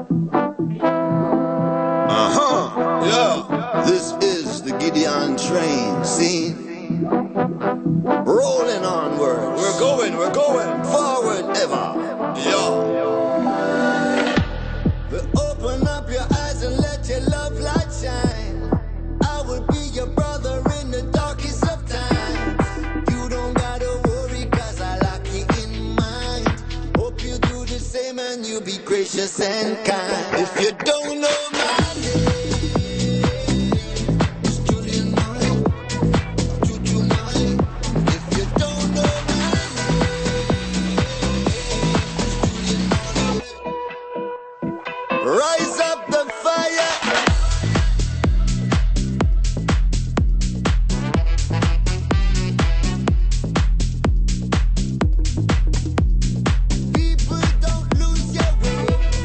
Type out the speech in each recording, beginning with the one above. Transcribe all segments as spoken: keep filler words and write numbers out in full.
Uh-huh, yeah. This is the Gideon train scene. Rolling onward. We're going, we're going forward ever. Yeah. But open up your eyes and let your love light shine. I will be your brother in the darkest of times. You don't gotta worry cause I lock you in mind. Hope you do the same and you'll be gracious and kind. If you don't know my rise up the fire. People don't lose your way.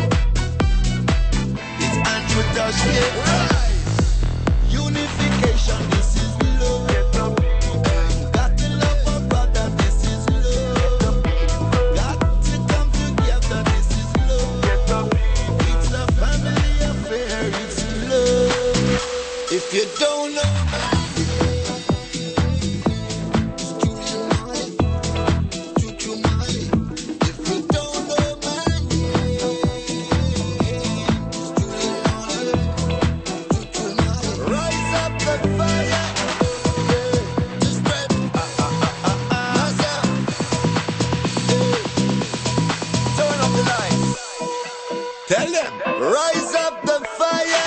It's introduction. Rise. Unification, this is love. Got to love our brother, this is love. Got to come together, this is love. It's a family affair, it's love. If you don't know my name, it's Julian Marley, Juju Marley. If you don't know my name, it's Julian Marley, Juju Marley. Rise up the fire, yeah, to spread myself. Turn up the lights. Tell them, rise up the fire.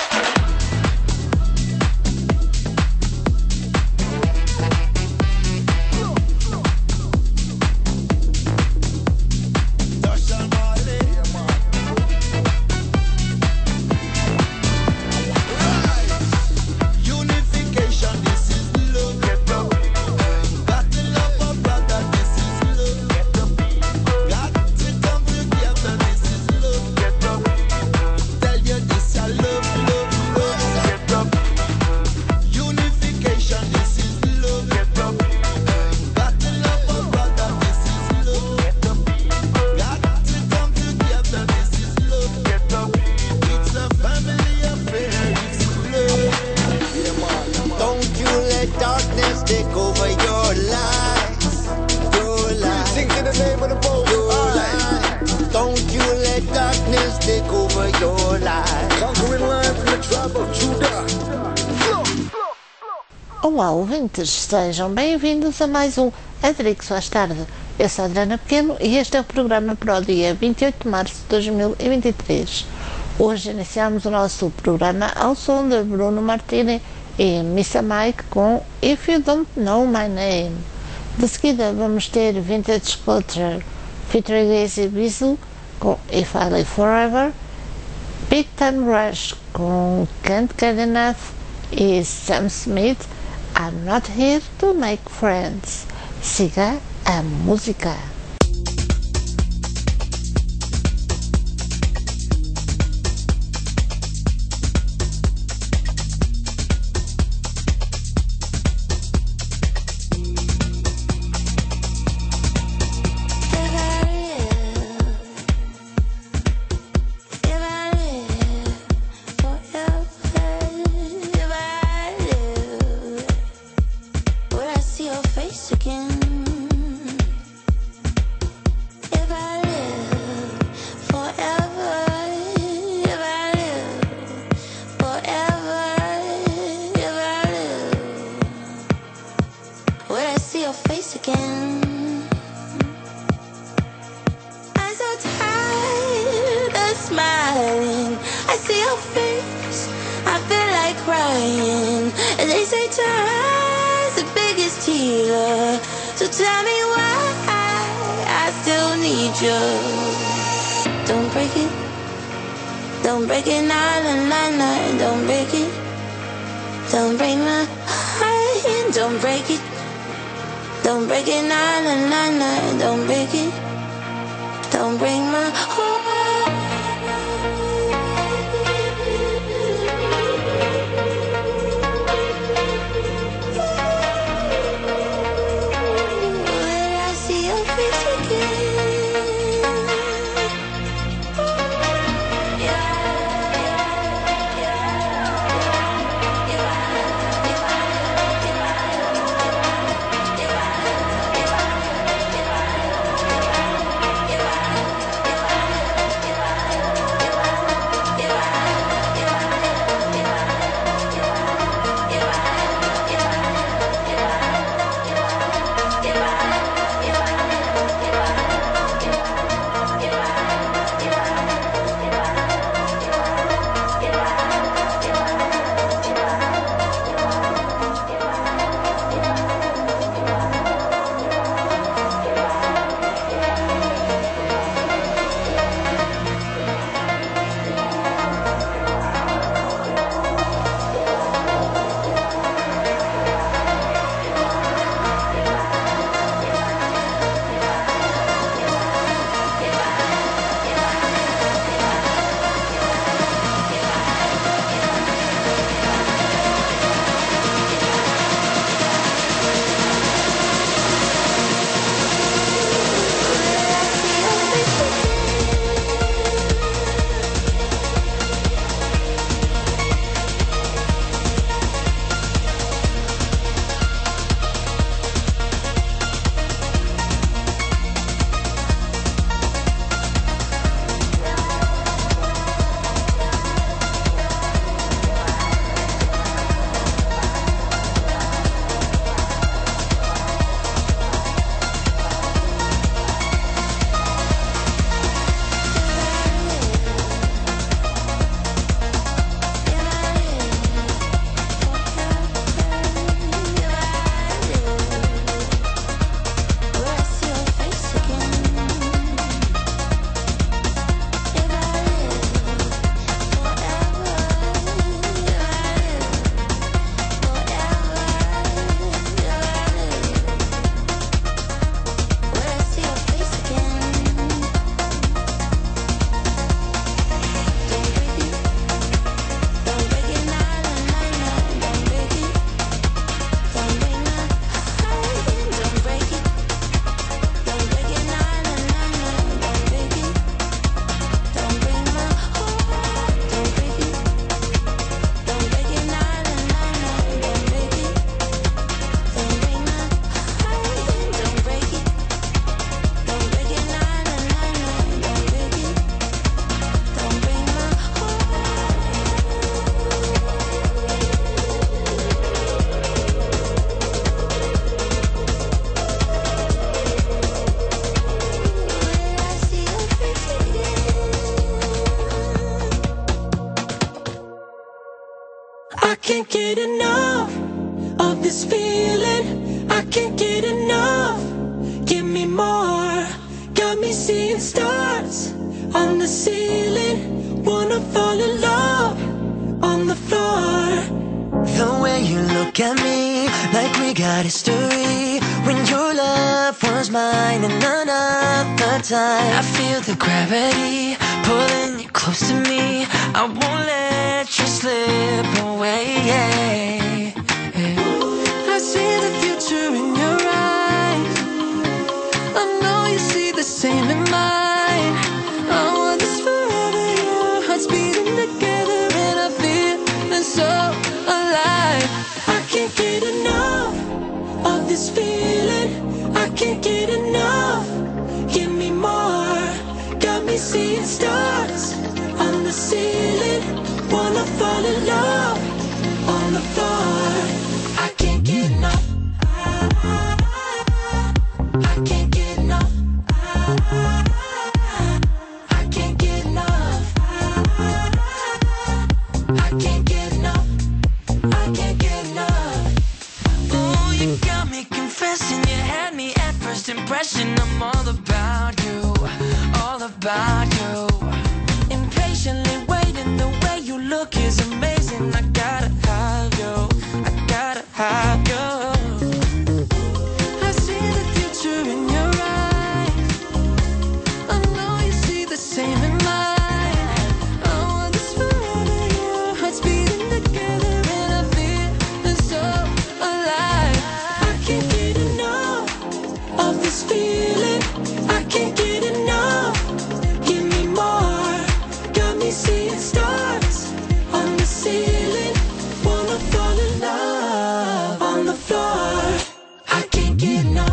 Tasha Marley. Rise. Unification, this is love. Got to love our brother, this is love. Got to come together, this is love. Tell you this, I love, love, love. Unification, this is love. Got to love our brother, this is love. Got to come together, this is love. It's a family affair, it's love. Don't you let darkness take over your lives. Your lives. Sing in the name of the Most High. Don't you let darkness take over your life. Conquering lion from the tribe of Judah. Olá, ouvintes, sejam bem-vindos a mais um Adrix Faz Tarde. Eu sou a Adriana Pequeno e este é o programa para o dia vinte e oito de março de dois mil e vinte e três. Hoje iniciamos o nosso programa ao som de Bruno Martini e Missa Mike com If You Don't Know My Name. De seguida vamos ter Vintage Culture featuring Easy Bizzle com If I Live Forever, Big Time Rush com Can't Get Enough e Sam Smith, I'm Not Here to Make Friends. Siga a música. Yeah. I can't get enough of this feeling. I can't get enough. Give me more. Got me seeing stars on the ceiling. Wanna fall in love on the floor. The way you look at me, like we got history. When your love was mine and another time, I feel the gravity pulling you close to me. I won't let you slip away. I see the future in your eyes. I know you see the same in mine. I want this forever, your hearts beating together, and I feel so alive. I can't get enough of this feeling. I can't get enough. Give me more. Got me seeing stars on the ceiling. Wanna fall in love on the floor. I can't get enough. I can't get enough. I can't get enough. I can't get enough. I can't get enough. Ooh, you got me confessing. You had me at first impression. I'm all about you, all about you. Impatiently waiting, the way you look is amazing. I gotta have you, I gotta have you. I see the future in your eyes. I know you see the same in mine. I want this forever, your hearts beating together, and I feel so alive. I can't get enough of this feeling. I can't get enough. Give me more. Got me seeing stars on the ceiling. Wanna fall in love on the floor. I can't get enough.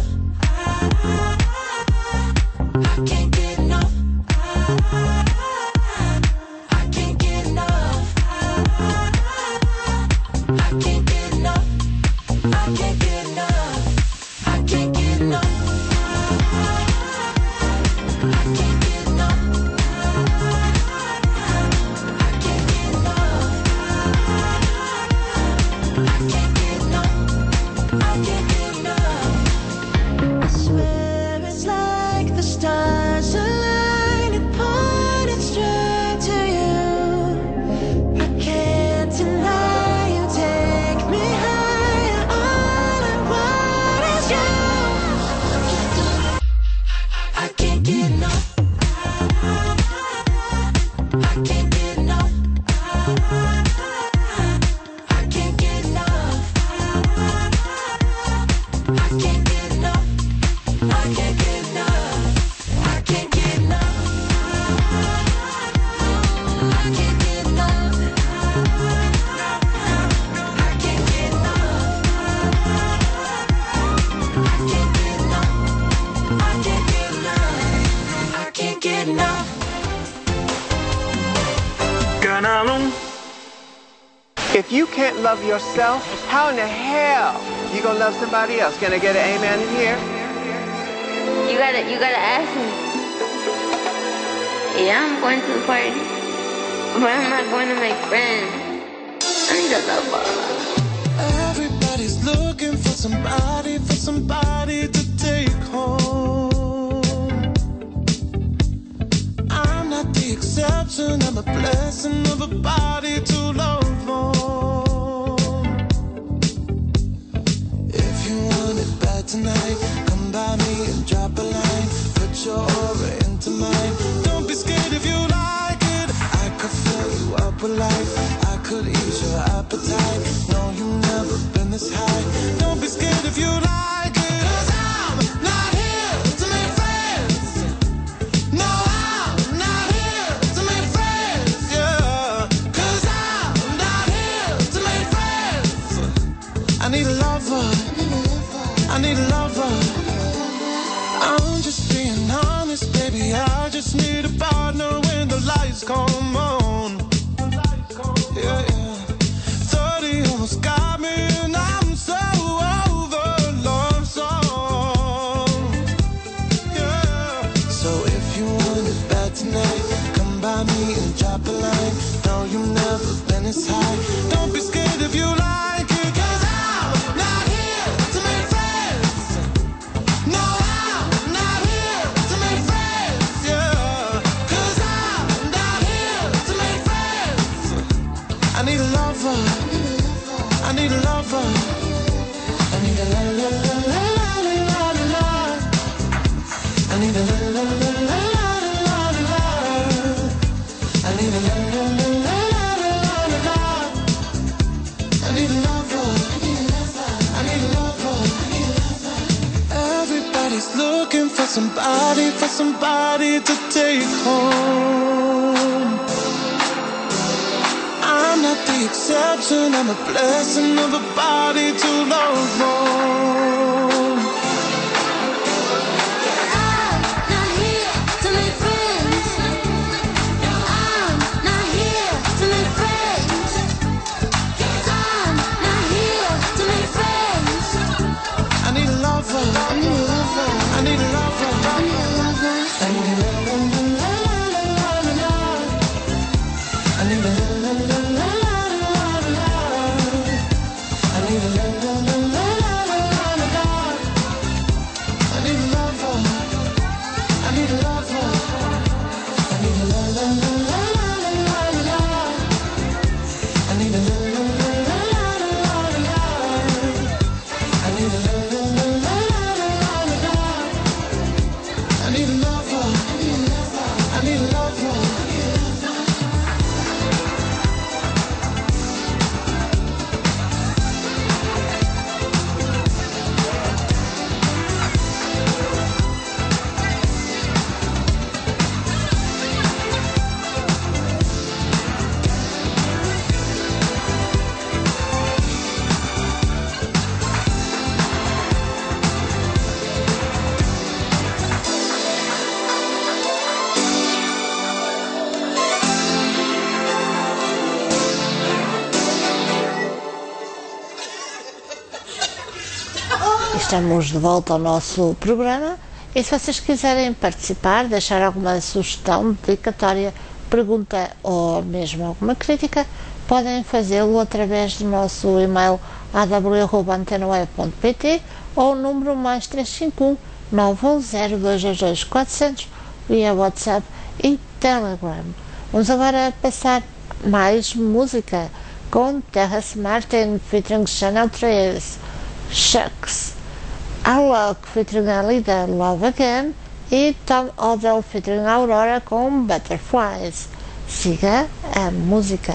I can't get enough. I can't get enough. I can't get enough. I can't get enough. I can't get enough. I can't get enough. I can't get enough. I can't get enough. I can't get enough. I swear it's like the stars align and pointed straight to you. I can't deny you take me higher. All I want is you. I can't get enough. I can't get enough. I can't get enough. I can't get enough. I can't get enough. I can't get enough. I can't get enough. I can't get enough. I can't get enough. I can't get enough. I can't get enough. Ganalum. If you can't love yourself, how in the hell you gonna love somebody else? Can I get an amen in here? You gotta, you gotta ask me. Yeah, I'm going to the party, but I'm not going to make friends. I need a lover. Everybody's looking for somebody, for somebody to take home. I'm not the exception, I'm a blessing of a body to love on. If you want it bad tonight, come by me and drop a line. Put your aura into mine. Don't be scared if you like it. I could fill you up with life. I could ease your appetite. No, you've never been this high. Don't be scared if you like it. Cause I'm not here to make friends. No, I'm not here to make friends. Yeah. Cause I'm not here to make friends. I need a lover. I need a lover. I'm just being honest, baby. I just need a partner when the lights come on. Yeah, yeah. thirty almost got me, and I'm so over love song. Yeah. So if you want it bad tonight, come by me and drop a line. No, you've never been this high. Don't be scared if lover. I need a lover. I need a la la la la la la la la. I need a la la la la la la la la. I need a la la la la la la la. I need a lover. I need a lover. Everybody's looking for somebody, for somebody to take home. I'm not the exception, I'm a blessing of a body to love more. I'm not here to make friends. I'm not here to make friends. I'm not here to make friends. I need a lover. I need a lover. I need a lover. I need a lover. I need a la la la la la la la. I need a la la la la la la la. I need a la la la la la la la. I need a lover. I need a lover. I need a la la la la la la la. I need a la la la la la la la. I need a la la la la la la la. I need a lover. I need a lover. Estamos de volta ao nosso programa e se vocês quiserem participar, deixar alguma sugestão, dedicatória, pergunta ou mesmo alguma crítica, podem fazê-lo através do nosso e-mail a w arroba antena web ponto p t ou o número mais três cinco um nove um zero dois dois dois quatro zero zero via WhatsApp e Telegram. Vamos agora passar mais música com Terrace Martin featuring Channel três, Shucks, Alok featuring Alida, Love Again e Tom Odell featuring Aurora com Butterflies. Siga a música.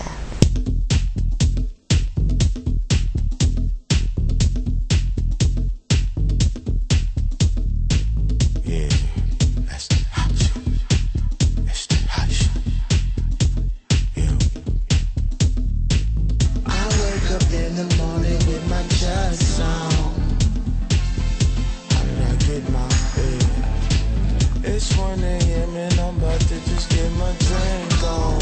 It's one a m and I'm about to just get my drink on.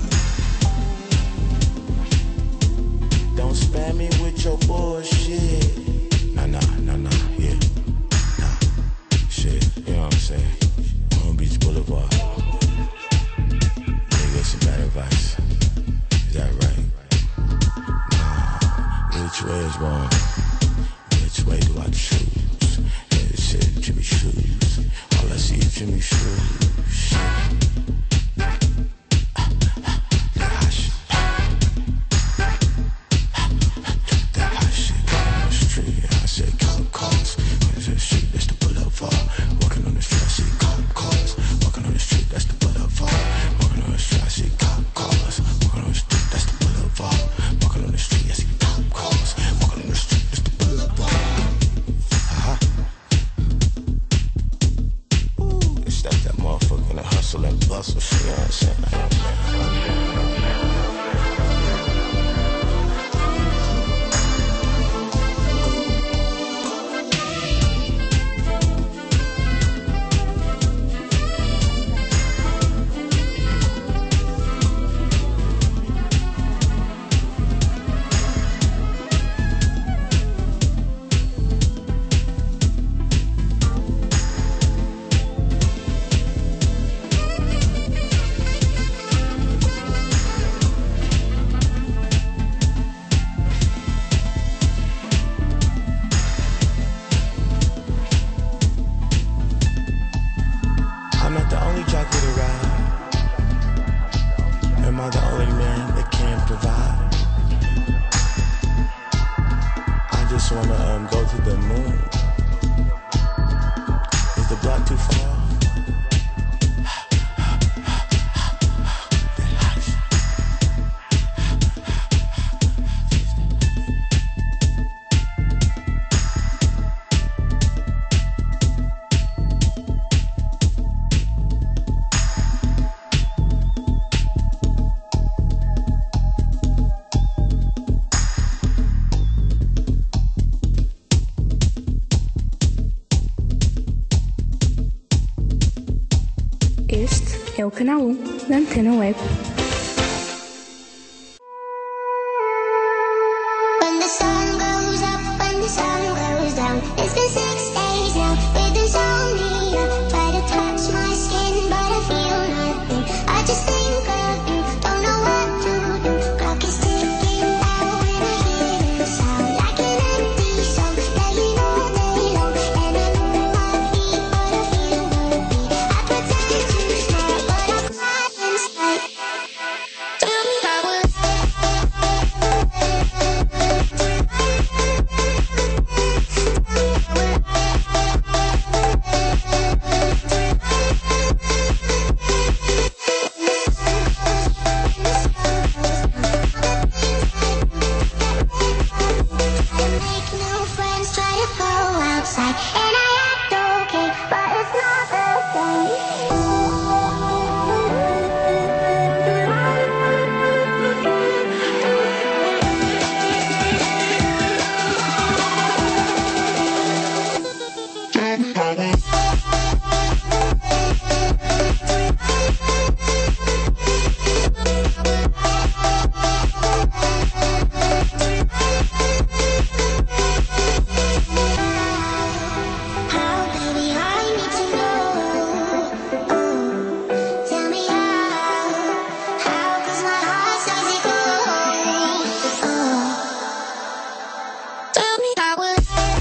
Don't spam me with your bullshit. Nah, nah, nah, nah, yeah. Nah, shit, you know what I'm saying? Long Beach Boulevard. Nigga, get some bad advice. Is that right? Nah, which way is wrong? Which way do I choose? Yeah, this shit, Jimmy Shoes. All I see is Jimmy Shoes. Shit. That hot shit. That hot shit. Walking on the street, I said count cars. There's a street, that's the pull up far. Walking on the street, I see count cars. Walking on the street, that's the pull up far. Walking on the street, I see count cars. Walking on the street, that's the pull up far. Walking on the street, I see count cars. Walking on the street, that's the Canal um da Antena Web. When the sun goes up, when the sun goes down, it's been six days now with insomnia. Try to touch my skin, but I feel nothing. I just think of you, don't know what to do. Clock is ticking out when I hear the sound, like an empty song, playing all day long. And I know my feet, but I feel no beat. I pretend to smile, but I cry inside. Tell me how will make new friends, try to go outside, and I act okay, but it's not the How, baby, I need to know. Tell me how, how, 'cause my heart says it goes. Tell me how will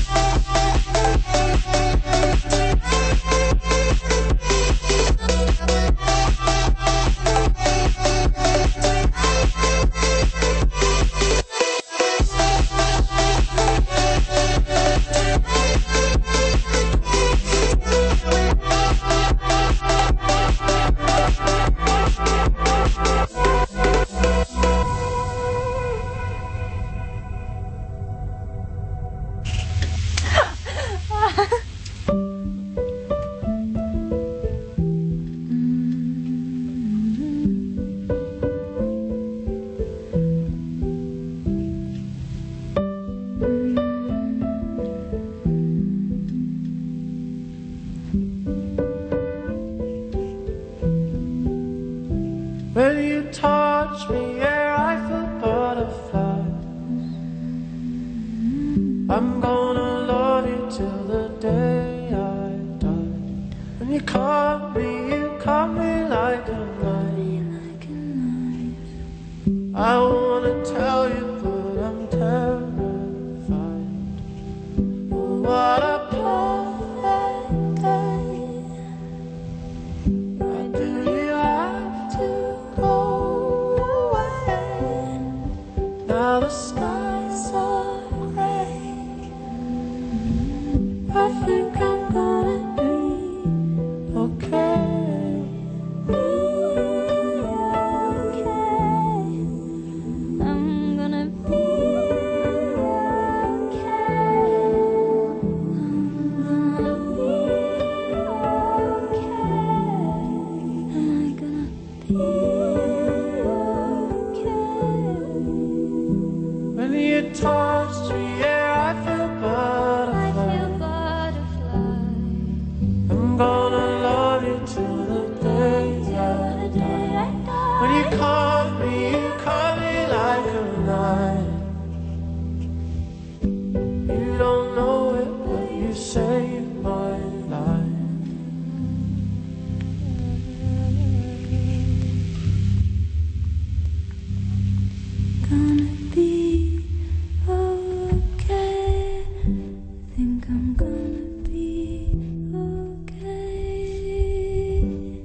When you touch me, yeah, I feel butterflies. I'm gonna love you till the day I die. When you cut me, you cut me like a knife. I wanna tell you, but I'm terrified. What a perfect day. Why do you have to go away? Now the skies are gray. I think I'm gonna be okay. Be okay. I'm gonna be okay. I'm gonna be okay. Am I gonna be okay? When you touch me, yeah, I feel butterflies. I'm gonna love you till the day I die. When you call me, you call me like a knife. You don't know it, but you saved my life. Gonna be okay. Think I'm gonna be okay.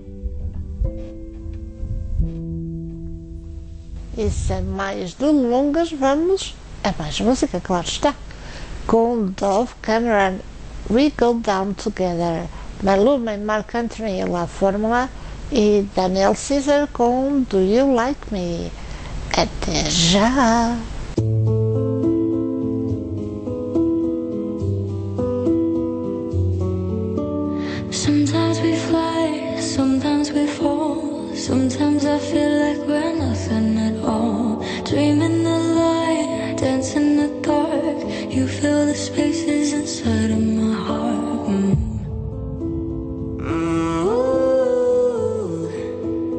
E sem mais delongas, vamos a mais música, claro está. Com Dove Cameron, We Go Down Together, Maluma e Marc Anthony, La Fórmula, e Daniel Caesar com Do You Like Me. Até já! Sometimes we fly, sometimes we fall. Sometimes I feel like we're nothing at all. Dreaming the light, dance in the dark. You fill the spaces inside of my heart. Mm. Ooh.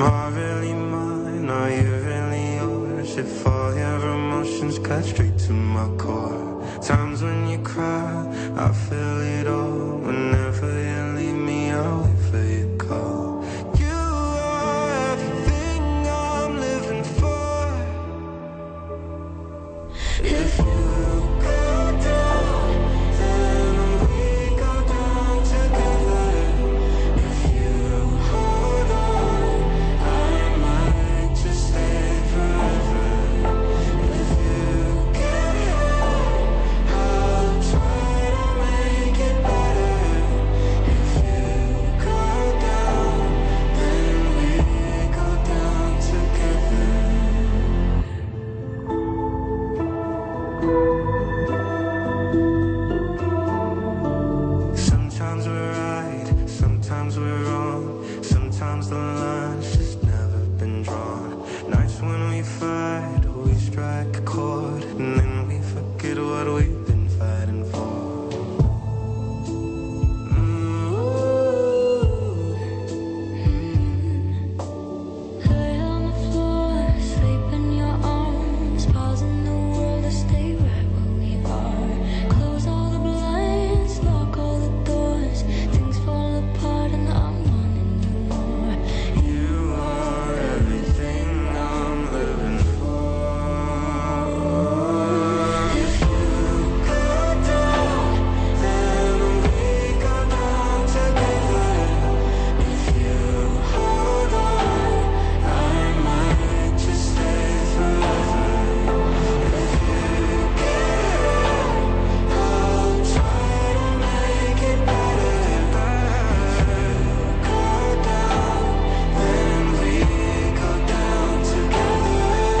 heart really mine? Are you really yours? If all your emotions cut straight to my core. Times when you cry, I feel it all. Whenever you leave me, I'll wait for your call. You are everything I'm living for. If you go down, then we go down together. If you hold on, I might just stay forever. If you get hurt, I'll try to make it better. If you go down, then we go down together. Sometimes we're right, sometimes we're wrong. Sometimes the line's just never been drawn. Nights when we fight, we strike a chord, and then we forget what we've been fighting for. Lay on the floor, sleep in your arms, pausing the world to stay right where we are. Close all the blinds, lock all the doors. Things fall apart and I'm wanting you more. You are everything I'm living for. If you go down, then we go down together. If you hold on, I might just stay forever. If you get hurt, I'll try to make it better. Go down, then we go down together.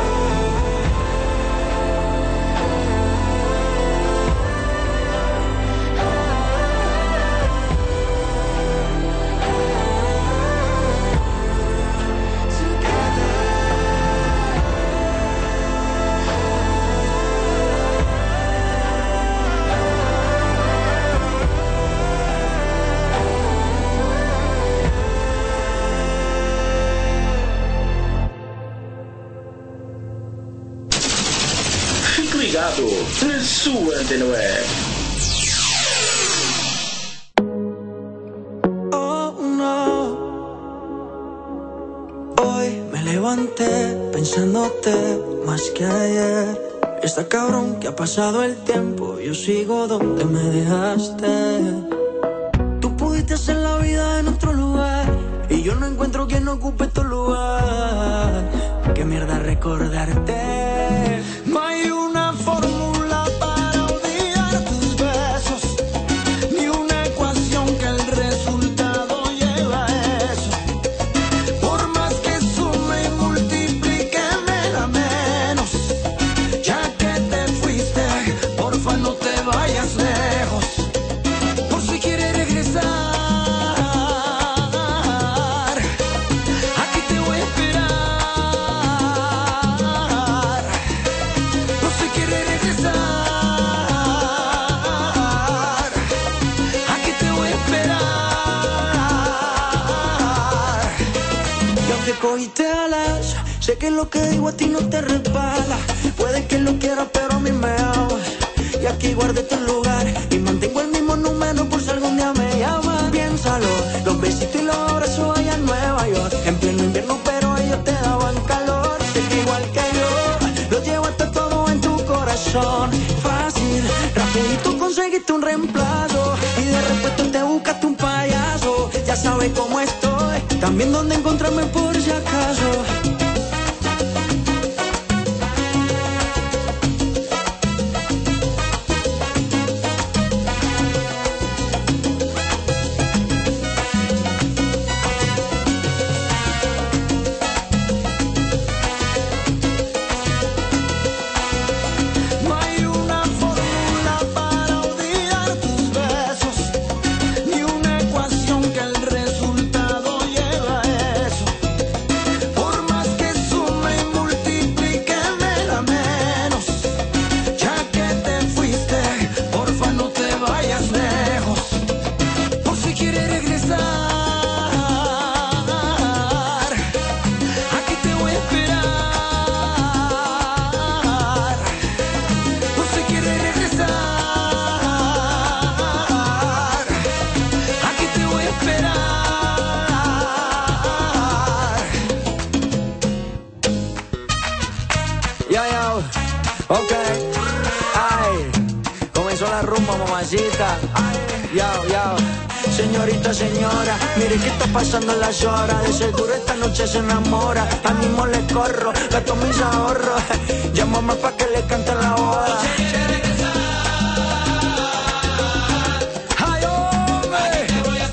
Fique ligado na sua antena web. Oh no, hoy me levanté pensándote más que ayer. Está cabrón que ha pasado el tiempo, yo sigo donde me dejaste. Tú pudiste hacer la vida en otro lugar y yo no encuentro quien ocupe tu lugar. Qué mierda recordarte. No hay una fórmula para olvidar tus besos, ni una ecuación que el resultado lleve a eso. Por más que sume y multiplique me da menos. Ya que te fuiste, porfa no te vayas lejos. Por si quieres regresar, aquí te voy a esperar. Por si quieres regresar, aquí te voy a esperar. Y aunque cogiste alas, sé que lo que digo a ti no te resbala. Puede que lo quieras, pero a mí me ama. Y aquí guardé tu lugar y mantengo el mismo número por si algún día me llamas. Piénsalo, los besitos y los abrazos allá en Nueva York. En pleno invierno, pero ellos te daban calor. Sé que igual que yo, lo llevaste todo en tu corazón. Fácil, rapidito conseguiste un reemplazo y de repente te buscaste un payaso. Ya sabes cómo estoy, también dónde encontrarme por si acaso. No hay una fórmula para olvidar tus besos, ni una ecuación que el resultado lleve a eso. Yo, yo, ok. Ay, comenzó la rumba, mamacita. Yo, yo. Señorita, señora, mire qué está pasando en las horas. De seguro esta noche se enamora. A mismo le corro, gasto mis ahorros. Llámame pa' que le cante la boda. Ay, hombre.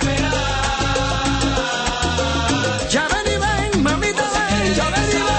Ya ven y ven, mamita, ven. Ya ven y ven.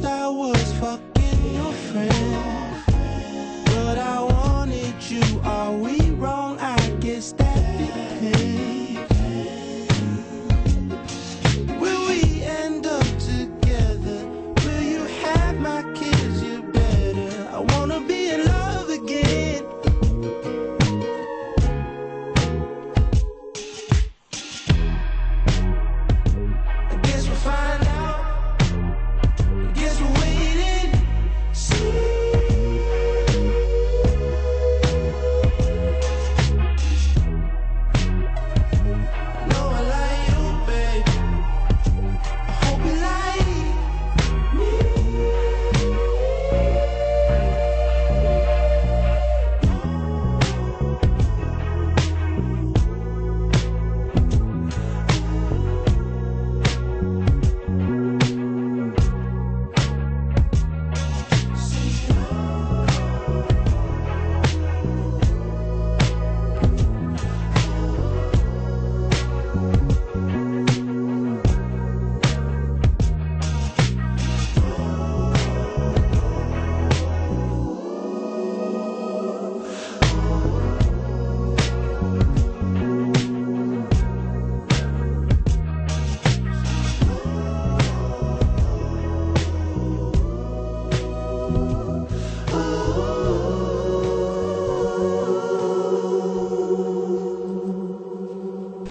fucking your friend, but I wanted you always.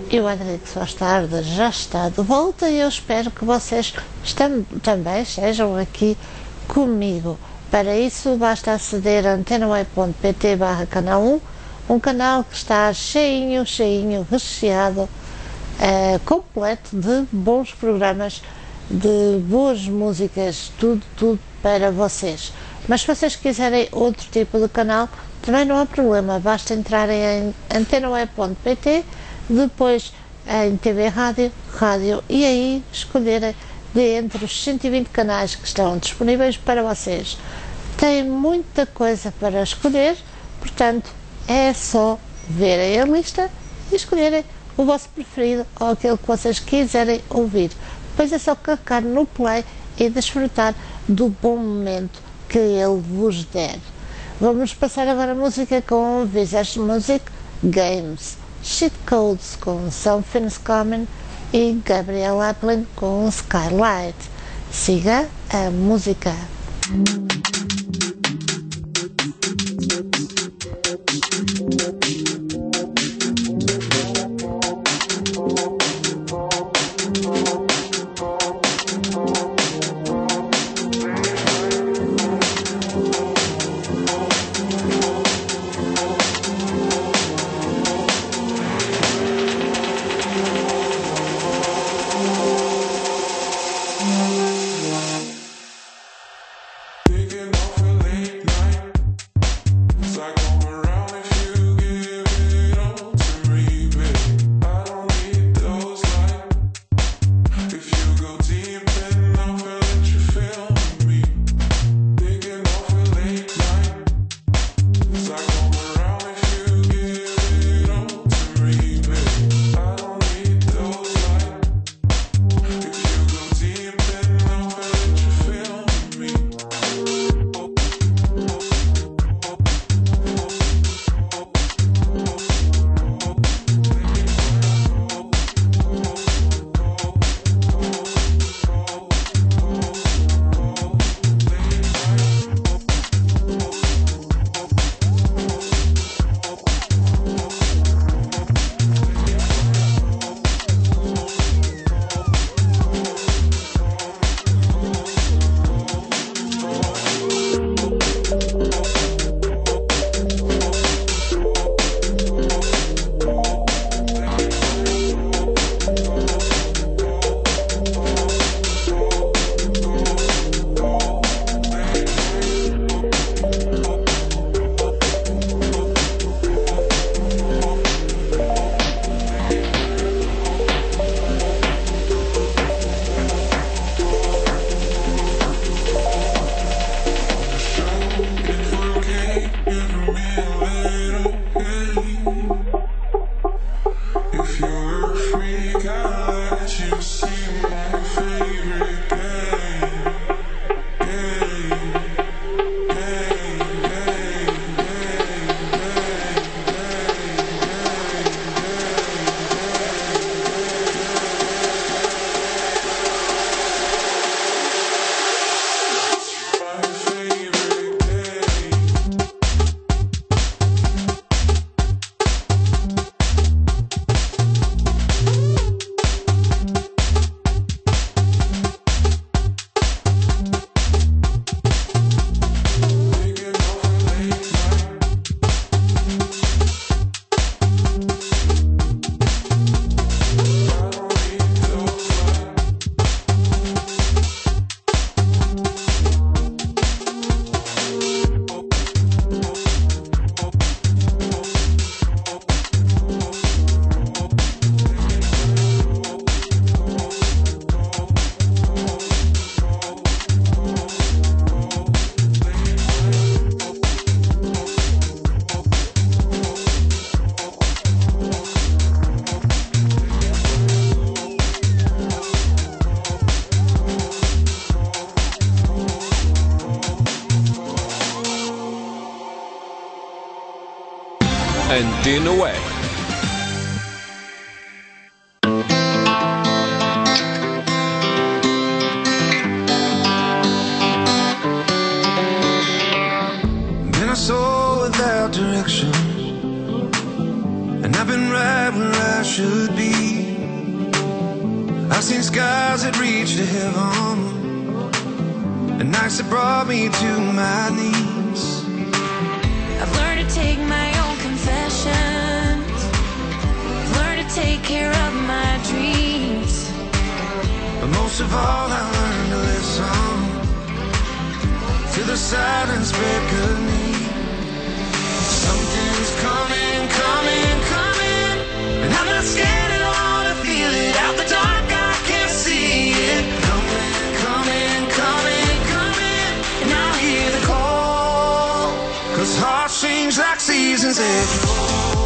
E o Adrix Faz Tarde já está de volta e eu espero que vocês estam, também estejam aqui comigo. Para isso basta aceder a antenaweb.pt barra canal um, um canal que está cheinho, cheinho, recheado, uh, completo de bons programas, de boas músicas, tudo, tudo para vocês. Mas se vocês quiserem outro tipo de canal, também não há problema, basta entrarem em antenaweb.pt, depois em T V Rádio, Rádio, e aí escolherem de entre os cento e vinte canais que estão disponíveis para vocês. Tem muita coisa para escolher, portanto é só verem a lista e escolherem o vosso preferido ou aquele que vocês quiserem ouvir. Depois é só clicar no play e desfrutar do bom momento que ele vos der. Vamos passar agora a música com Visage Music, Games, Cheat Codes com Something's Coming e Gabriel Aplin com Skylight. Siga a música. and Din away. Then I saw without direction, and I've been right where I should be. I've seen skies that reach to heaven, and nights that brought me to my knees. I've learned to take my own confessions, learned to take care of my dreams. But most of all, I learned to listen to the silence beckoning. Something's coming, coming, coming, and I'm not scared at all to feel it. Out the dark, I can't see it. Coming, coming, coming, coming, and I hear the call. 'Cause hearts change like seasons after all.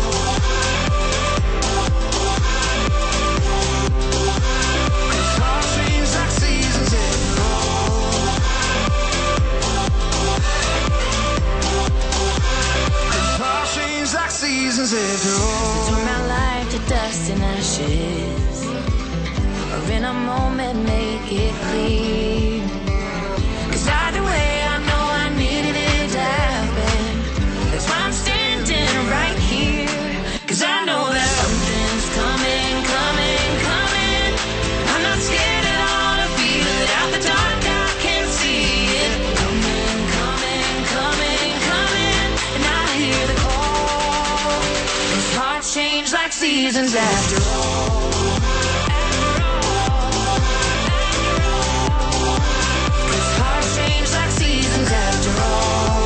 Seasons after all. Turn my life to dust and ashes, or in a moment make it clear. 'Cause either way I know I needed it to happen. That's why I'm standing right here. 'Cause I know that something's coming, coming, coming. I'm not scared at all to feel it. Out the dark I can't see it. Coming, coming, coming, coming, and I hear the call. Hearts change like seasons after all. After all, after all. 'Cause hearts change like seasons after all.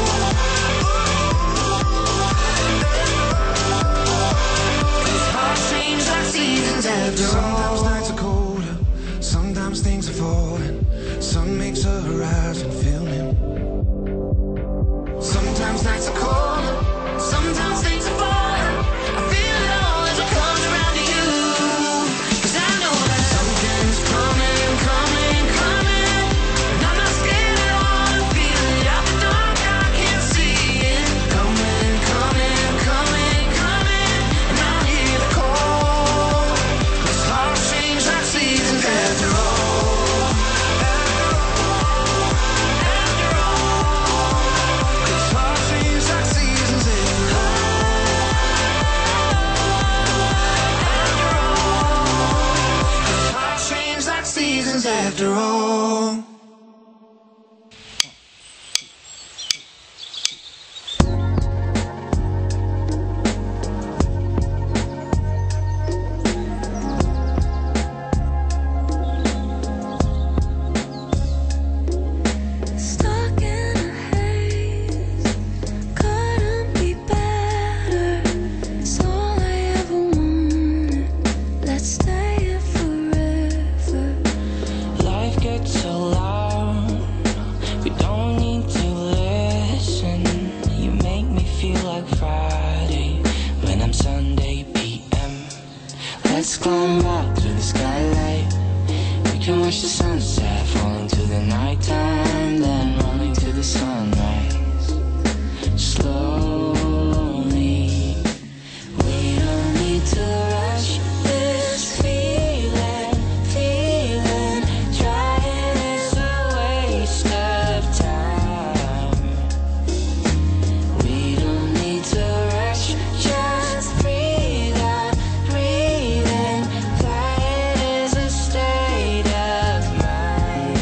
'Cause hearts change like seasons after all. Sometimes nights are colder, sometimes things are falling. Sun makes a horizon filling. Sometimes nights are colder, sometimes things are falling. After all. Stuck in a haze, couldn't be better. It's all I ever wanted. Let's stay here forever. Life gets so loud, we don't need to listen. You make me feel like Friday when I'm Sunday P M. Let's climb up to the skylight. We can watch the sunset falling to the nighttime, then rolling to the sunrise. Slowly, we don't need to rush this feeling, feeling. Trying is a waste of time. We don't need to rush, just breathe out, breathe in. Flying is a state of mind.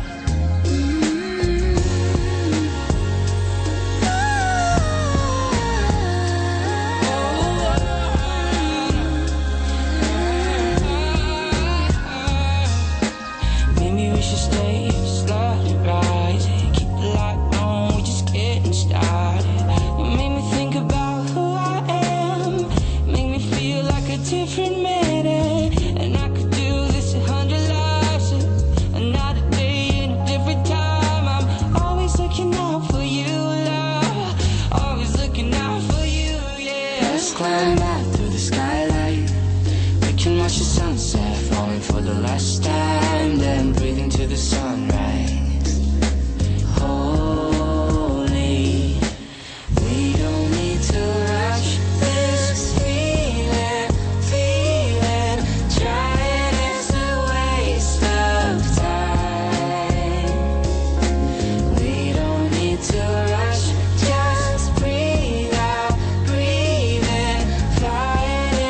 Maybe we should stay, slowly rising. Keep the light on, we just getting started. You make me think about who I am, make me feel like a different man. And I could do this a hundred lives, another day in a different time. I'm always looking out for you, love, always looking out for you, yeah. Let's climb out through the skylight. We can watch the sunset falling for the last time, then breathe into the sunrise. Holy, we don't need to rush this feeling, feeling. Trying is a waste of time. We don't need to rush, just breathe out, breathe in. Flying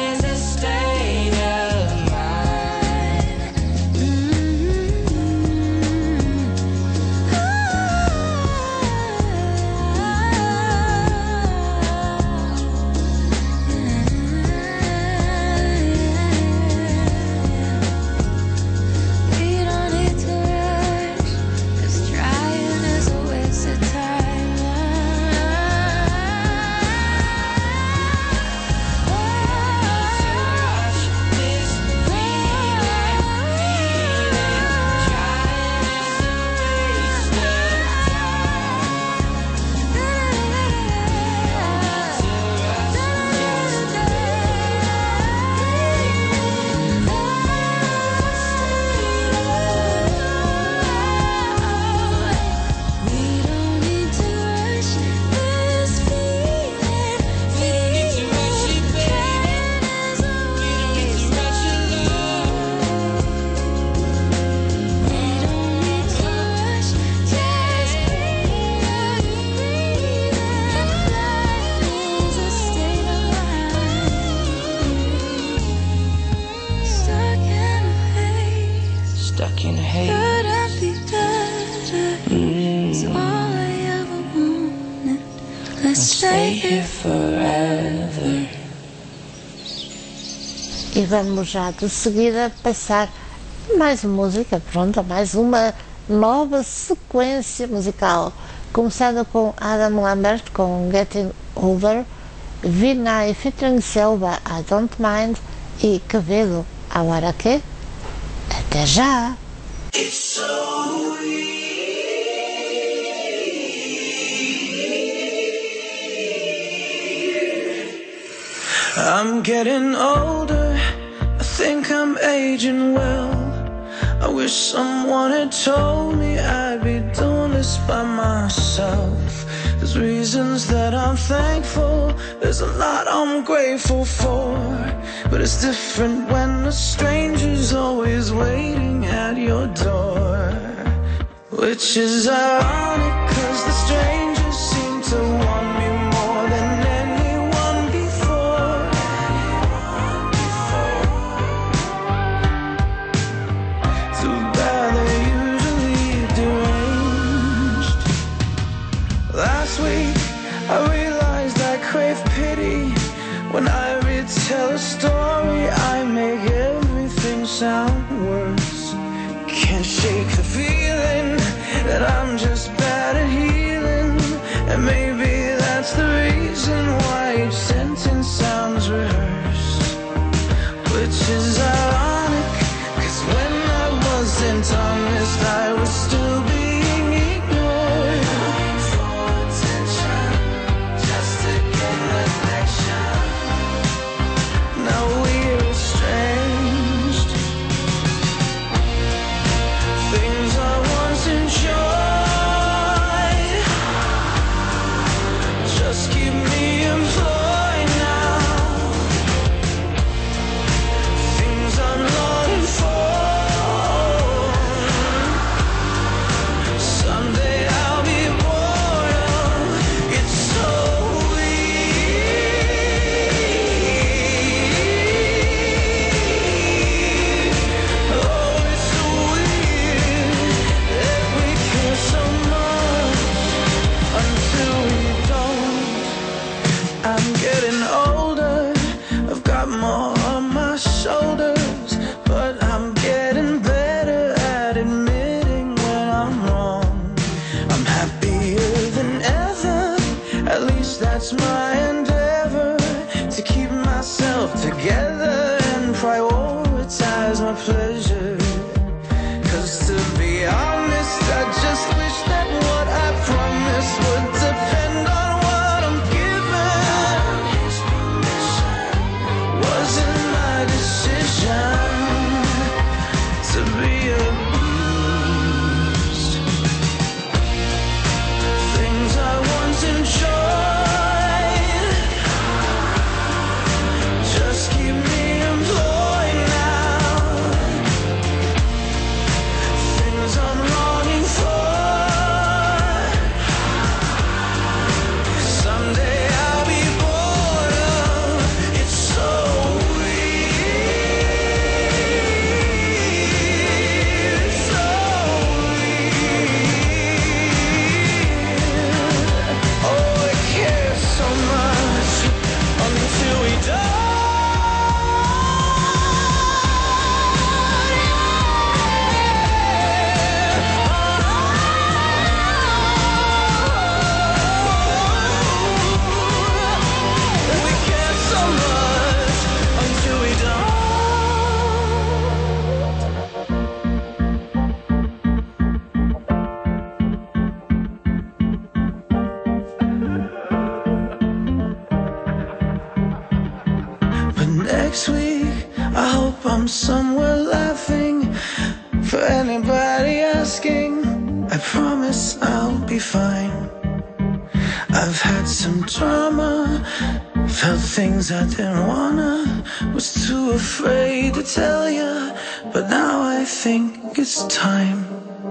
E vamos já de seguida passar mais música, pronto, mais uma nova sequência musical, começando com Adam Lambert com Getting Older, Vinay featuring Selva, I Don't Mind e Quevedo, Agora Que? Até já! I'm getting older, I think I'm aging well. I wish someone had told me I'd be doing this by myself. There's reasons that I'm thankful, there's a lot I'm grateful for. But it's different when a stranger's always waiting at your door. Which is ironic, cause the strangers seem to want me more than anyone before. Too bad they're usually deranged. Last week I realized I crave pity. When I retell a story I make everything sound worse. Can't shake the feeling that I'm just bad at healing. And maybe that's the reason why each sentence sounds rehearsed. Which is ironic, cause when I wasn't honest I was still being ignored. Looking for attention, just to get affection. Now we're estranged. Things I once enjoyed just keep me employed now. Things I'm longing for, someday I'll be bored of. It's so weird. Oh, it's so weird that we care so much until we don't. I'm getting older, I've got more on my shoulders, but I'm getting better at admitting when I'm wrong. I'm happier than ever, at least that's my endeavor, to keep myself together and prioritize my pleasure. Cause to be honest, I just wish that what I promised would depend on what I'm given. Wasn't my decision to be abused. Things I once enjoyed just keep me employed now. Things I'm longing for, someday I'll be bored of. It's so weird, so weird. Oh, I care so much until we die. We care so much until we don't. But next week I hope I'm somewhere laughing. For anybody asking, I promise I'll be fine. I've had some drama, felt things I didn't wanna, was too afraid to tell ya, but now I think it's time.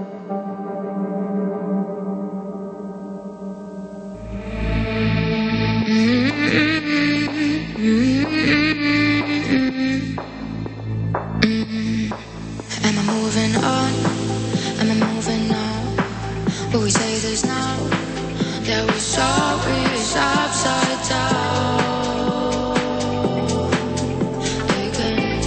Am I moving on? Am I moving on? But we say this now, that we're sorry, it's upside down. They can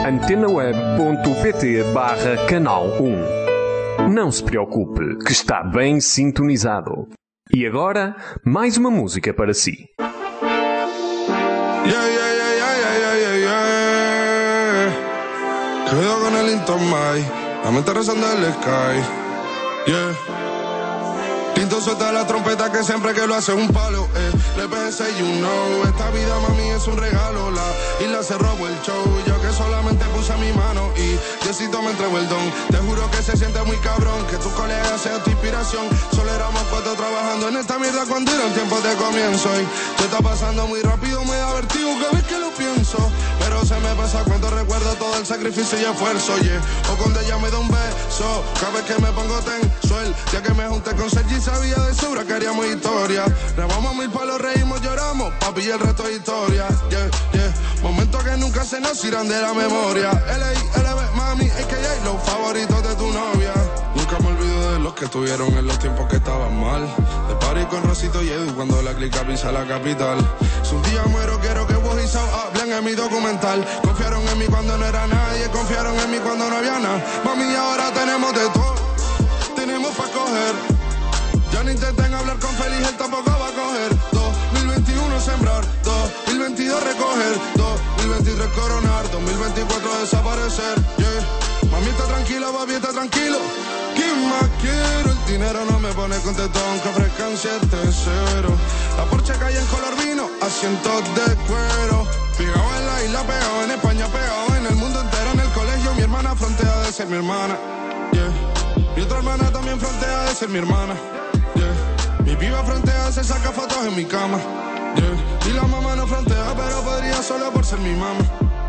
antenaweb ponto pt barra canal um. Não se preocupe, que está bem sintonizado. E agora, mais uma música para si. Yeah, yeah, yeah, yeah, yeah, yeah, yeah, yeah. Cuidado con el Intomai, la mente rezando el sky. Yeah. Tinto suelta la trompeta que siempre que lo hace un palo, eh. Le pensé, you know, esta vida mami es un regalo. La isla se robó el show, yo que solamente puse mi mano y Diosito me entregó el don. Te juro que se siente muy cabrón, que tus colegas sean tu inspiración. Solo éramos cuatro trabajando en esta mierda cuando eran tiempos de comienzo. Y se está pasando muy rápido, me da vertigo cada vez que lo pienso. Pero se me pasa cuando recuerdo todo el sacrificio y esfuerzo, yeah. O cuando ella me da un beso, cada vez que me pongo tenso. El día que me junté con Sergi sabía de sobra que haríamos historia. Rebamos mil palos, reímos, lloramos, papi, y el resto es historia, yeah, yeah. Momentos que nunca se nos irán de la memoria. L A L B, mami, A K A, los favoritos de tu novia. Nunca me olvido de los que estuvieron en los tiempos que estaban mal. De party con Rosito y Edu cuando la clica pisa la capital. Si un día muero quiero que vos y Sao hablen en mi documental. Confiaron en mí cuando no era nadie, confiaron en mí cuando no había nada. Mami, ahora tenemos de todo, tenemos pa' coger. Ya no intenten hablar con Feliz, él tampoco va a coger. dos mil veintiuno sembrar, dos mil veintidós recoger, dos mil veintitrés coronar, dos mil veinticuatro desaparecer, yeah. Mami está tranquila, papi está tranquilo. ¿Quién más quiero? El dinero no me pone contento aunque ofrezcan siete cero. La Porsche calle en color vino, asientos de cuero. Pegado en la isla, pegado en España, pegado en el mundo entero. En el colegio mi hermana frontea de ser mi hermana, yeah. Mi otra hermana también frontea de ser mi hermana, yeah. Mi piba frontea, se saca fotos en mi cama, yeah. Y la mamá no frontea, pero podría solo por ser mi mamá.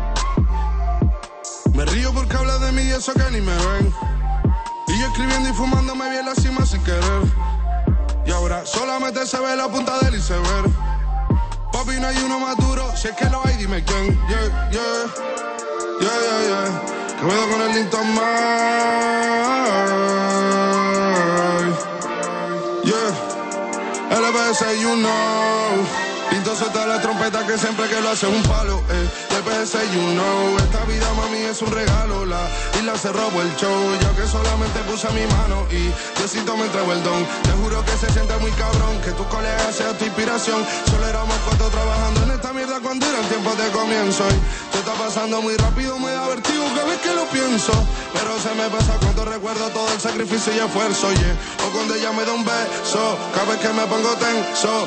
Me río porque habla de mí y eso que ni me ven. Y yo escribiendo y fumando me vi en la cima sin querer. Y ahora solamente se ve la punta del iceberg. Papi, no hay uno más duro, si es que lo hay, dime quién. Yeah, yeah, yeah, yeah, yeah. Que me doy con el Linton Mike. Yeah, L B S, you know. Tinto suelta la trompeta que siempre que lo hace un palo, eh. L B S, you know. Esta vida mami es un regalo. La isla se robó el show, yo que solamente puse mi mano y Diosito me entregó el don. Te juro que se siente muy cabrón, que tus colegas sean tu inspiración. Solo éramos cuatro trabajando en esta mierda cuando eran tiempos de comienzo. Y se está pasando muy rápido, me da vertigo cada vez que lo pienso. Pero se me pasa cuando recuerdo todo el sacrificio y esfuerzo, yeah. O cuando ella me da un beso, cada vez que me pongo tenso.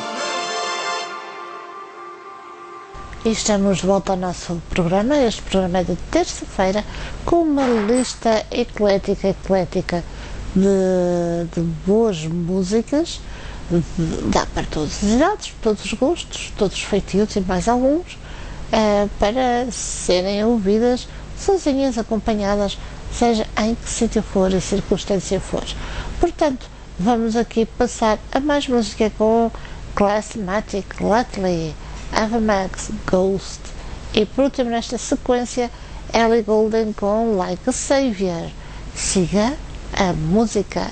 E estamos de volta ao nosso programa. Este programa é de terça-feira com uma lista eclética, eclética de, de boas músicas. Dá para todas as idades, todos os gostos, todos os feitios e mais alguns, uh, para serem ouvidas sozinhas, acompanhadas, seja em que sítio for e circunstância for. Portanto, vamos aqui passar a mais música com Classmatic, Lately, Ava Max, Ghost, e por último nesta sequência Ellie Goulding com Like a Savior. Siga a música.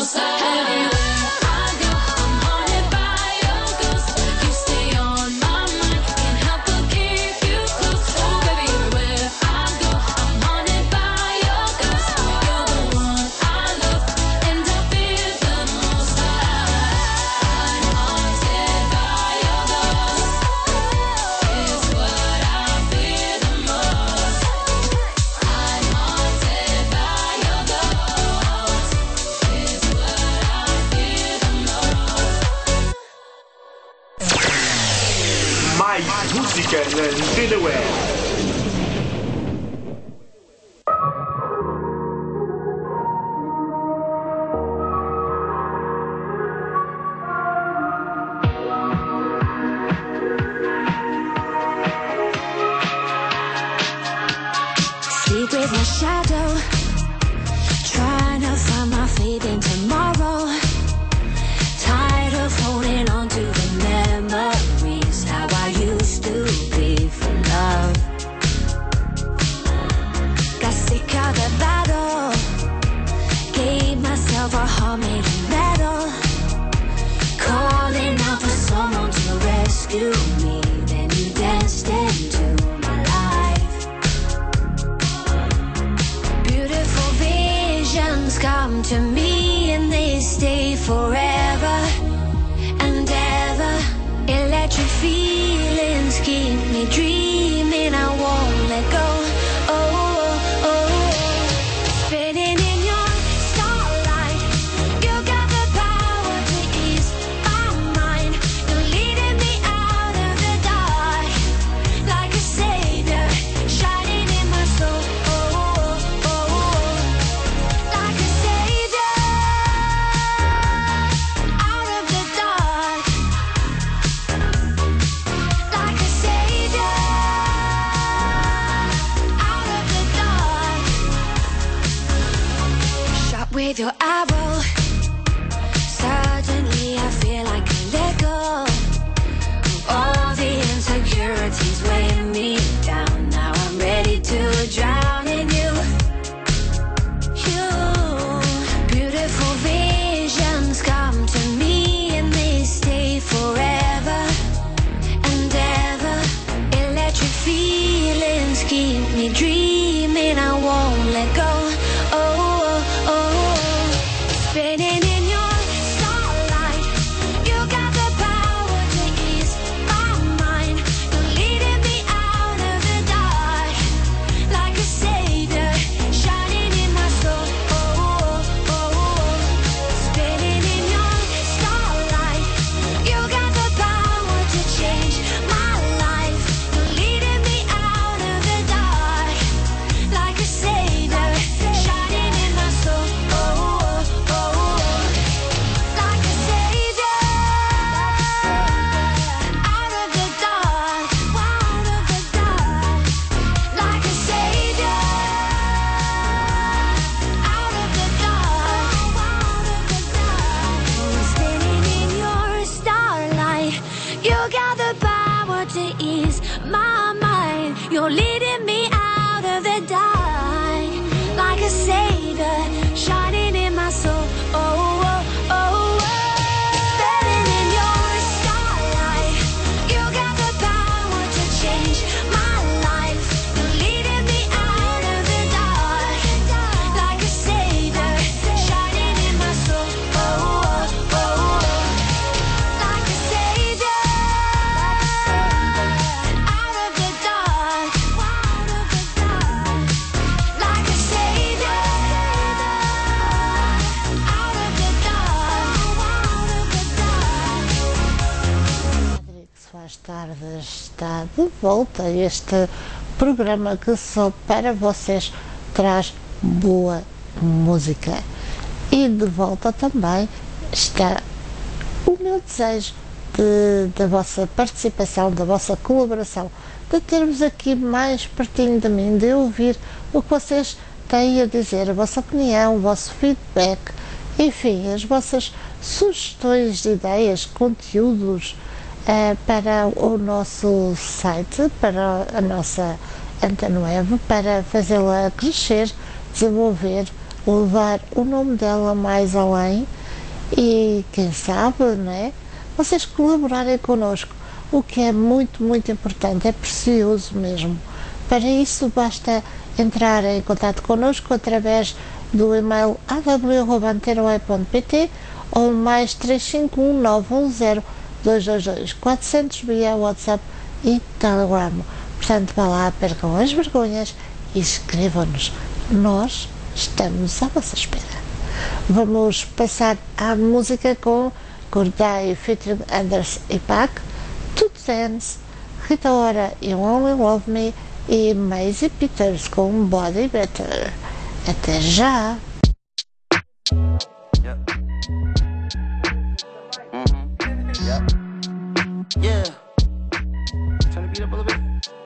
música na Antena Web. Sleep with my shadow, trying to find my faith in tomorrow. Tired of holding on to the memories, how I used to be for love. Got sick of the battle, gave myself a heart made of metal, calling out for someone to rescue me. Then you danced into my life. Beautiful visions come to me and they stay forever and ever. Electric feelings keep me dreaming, I won't let go. Oh, oh, oh. Spinning in your starlight, you got the power to ease my mind. You're leading me out of the dark like a savior, shining in my soul. Oh, oh, oh. Like a savior, out of the dark. Like a savior, out of the dark. Shot with your arrow, suddenly I feel like I let go. All the insecurities weighing me down. Now I'm ready to drown in you. You, beautiful visions come to me and they stay forever and ever. Electric feelings keep me dreaming, I won't let go. Oh, oh, oh. Spinning in your starlight, you got the power to ease my mind. You're leading me out of the dark like a savior, shining in my soul. Oh, oh, oh. Spinning in your starlight, you got the power to change my life. You're leading me out of the dark like a savior, shining in my soul. Oh, oh, oh. Like a savior, out of the dark, out of the dark. Like a savior, out of the dark, out of the dark. Spinning in your starlight, you got the power to ease my mind. You're leading me out of the dark like a savior, shining in my soul. Oh, oh, oh, oh. Spinning in your starlight, you got the power to change my life. You're leading me out of the dark like a savior, shining in my soul. Oh, oh, oh. Like a savior, out of the dark, out of the dark. Like a savior, out of the dark, out of the dark. Rodrigues Faz Tarde está de volta. Este programa que só para vocês traz boa música. E de volta também está o meu desejo de, da vossa participação, da vossa colaboração, de termos aqui mais pertinho de mim, de ouvir o que vocês têm a dizer, a vossa opinião, o vosso feedback, enfim, as vossas sugestões de ideias, conteúdos eh, para o nosso site, para a nossa Antena Web, para fazê-la crescer, desenvolver, levar o nome dela mais além, E quem sabe, não é? Vocês colaborarem connosco, o que é muito, muito importante, é precioso mesmo. Para isso basta entrar em contato connosco através do e-mail a w arroba antena u e ponto p t ou mais três cinco um nove um zero dois dois dois quatro zero zero via WhatsApp e Telegram. Portanto, vá lá, percam as vergonhas e escrevam-nos. Nós estamos à vossa espera. Vamos passar à música com Corday featuring Anders e Pac, To Dance, Rita Ora e Only Love Me e Maisie Peters com Body Better. Até já! Yep. Mm-hmm. Yep. Yeah. Turn the beat up a little bit.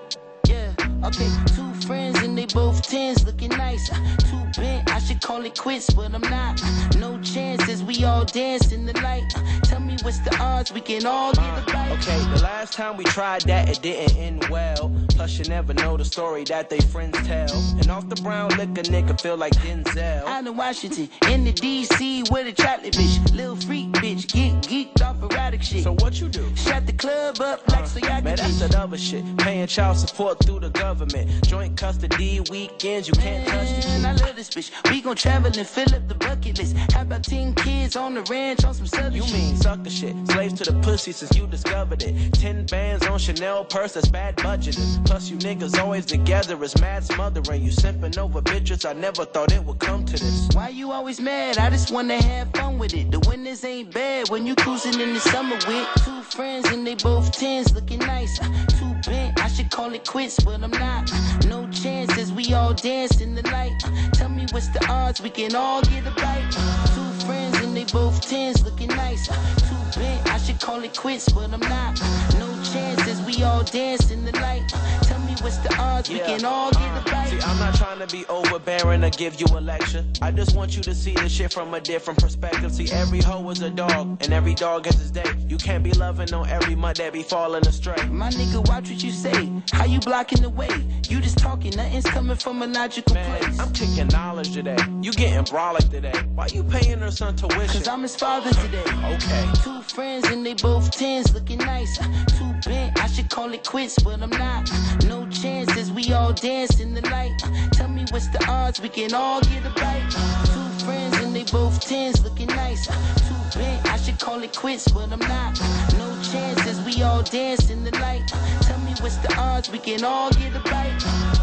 Yeah. Okay. Two friends and they both tens, looking nice. Too bent, I should call it quits, but I'm not. No chances, we all dance in the light. Tell me what's the odds we can all get a bite. Okay, the last time we tried that, it didn't end well. Plus, you never know the story that they friends tell. And off the brown liquor, nigga feel like Denzel. Out in Washington, in the D C with a chocolate bitch. Little freak bitch, get geeked off erratic shit. So what you do? Shut the club up like so y'all Man, that's that other shit. Paying child support through the government. Joint custody weekends, you can't touch the Man, I love this bitch. We gon' travel and fill up the bucket list. How about ten kids on the ranch on some southern You shit? mean sucker shit. Slaves to the pussy since you discovered it. Ten bands on Chanel purse, that's bad budgeting. Plus you niggas always together is mad smothering. You simping over bitches, I never thought it would come to this. Why you always mad? I just wanna have fun with it. The winters ain't bad when you cruising in the summer with two friends and they both tens, looking nice. Too bent, I should call it quits, but I'm not. No chances, we all dance in the light. Tell me what's the odds we can all get a bite. Two friends and they both tens, looking nice. Too bent, I should call it quits, but I'm not. No chances, we all dance in the light. Tell me what's the odds we can all get a bite. See, I'm not trying to be overbearing or give you a lecture. I just want you to see the shit from a different perspective. See, every hoe is a dog, and every dog has his day. You can't be loving on every mud that be falling astray. My nigga, watch what you say. How you blocking the way? You just talking, nothing's coming from a logical Man, place. I'm kicking knowledge today. You getting brolic today. Why you paying her son tuition? Cause I'm his father today. Okay. Two friends and they both tens, looking nice. Too bent, I should call it quits, but I'm not. No chances, we all dance in the light. Tell me what's the odds we can all get a bite. Two friends and they both tens, looking nice. Too bent, I should call it quits, but I'm not. No chances, we all dance in the light. Tell me what's the odds we can all get a bite.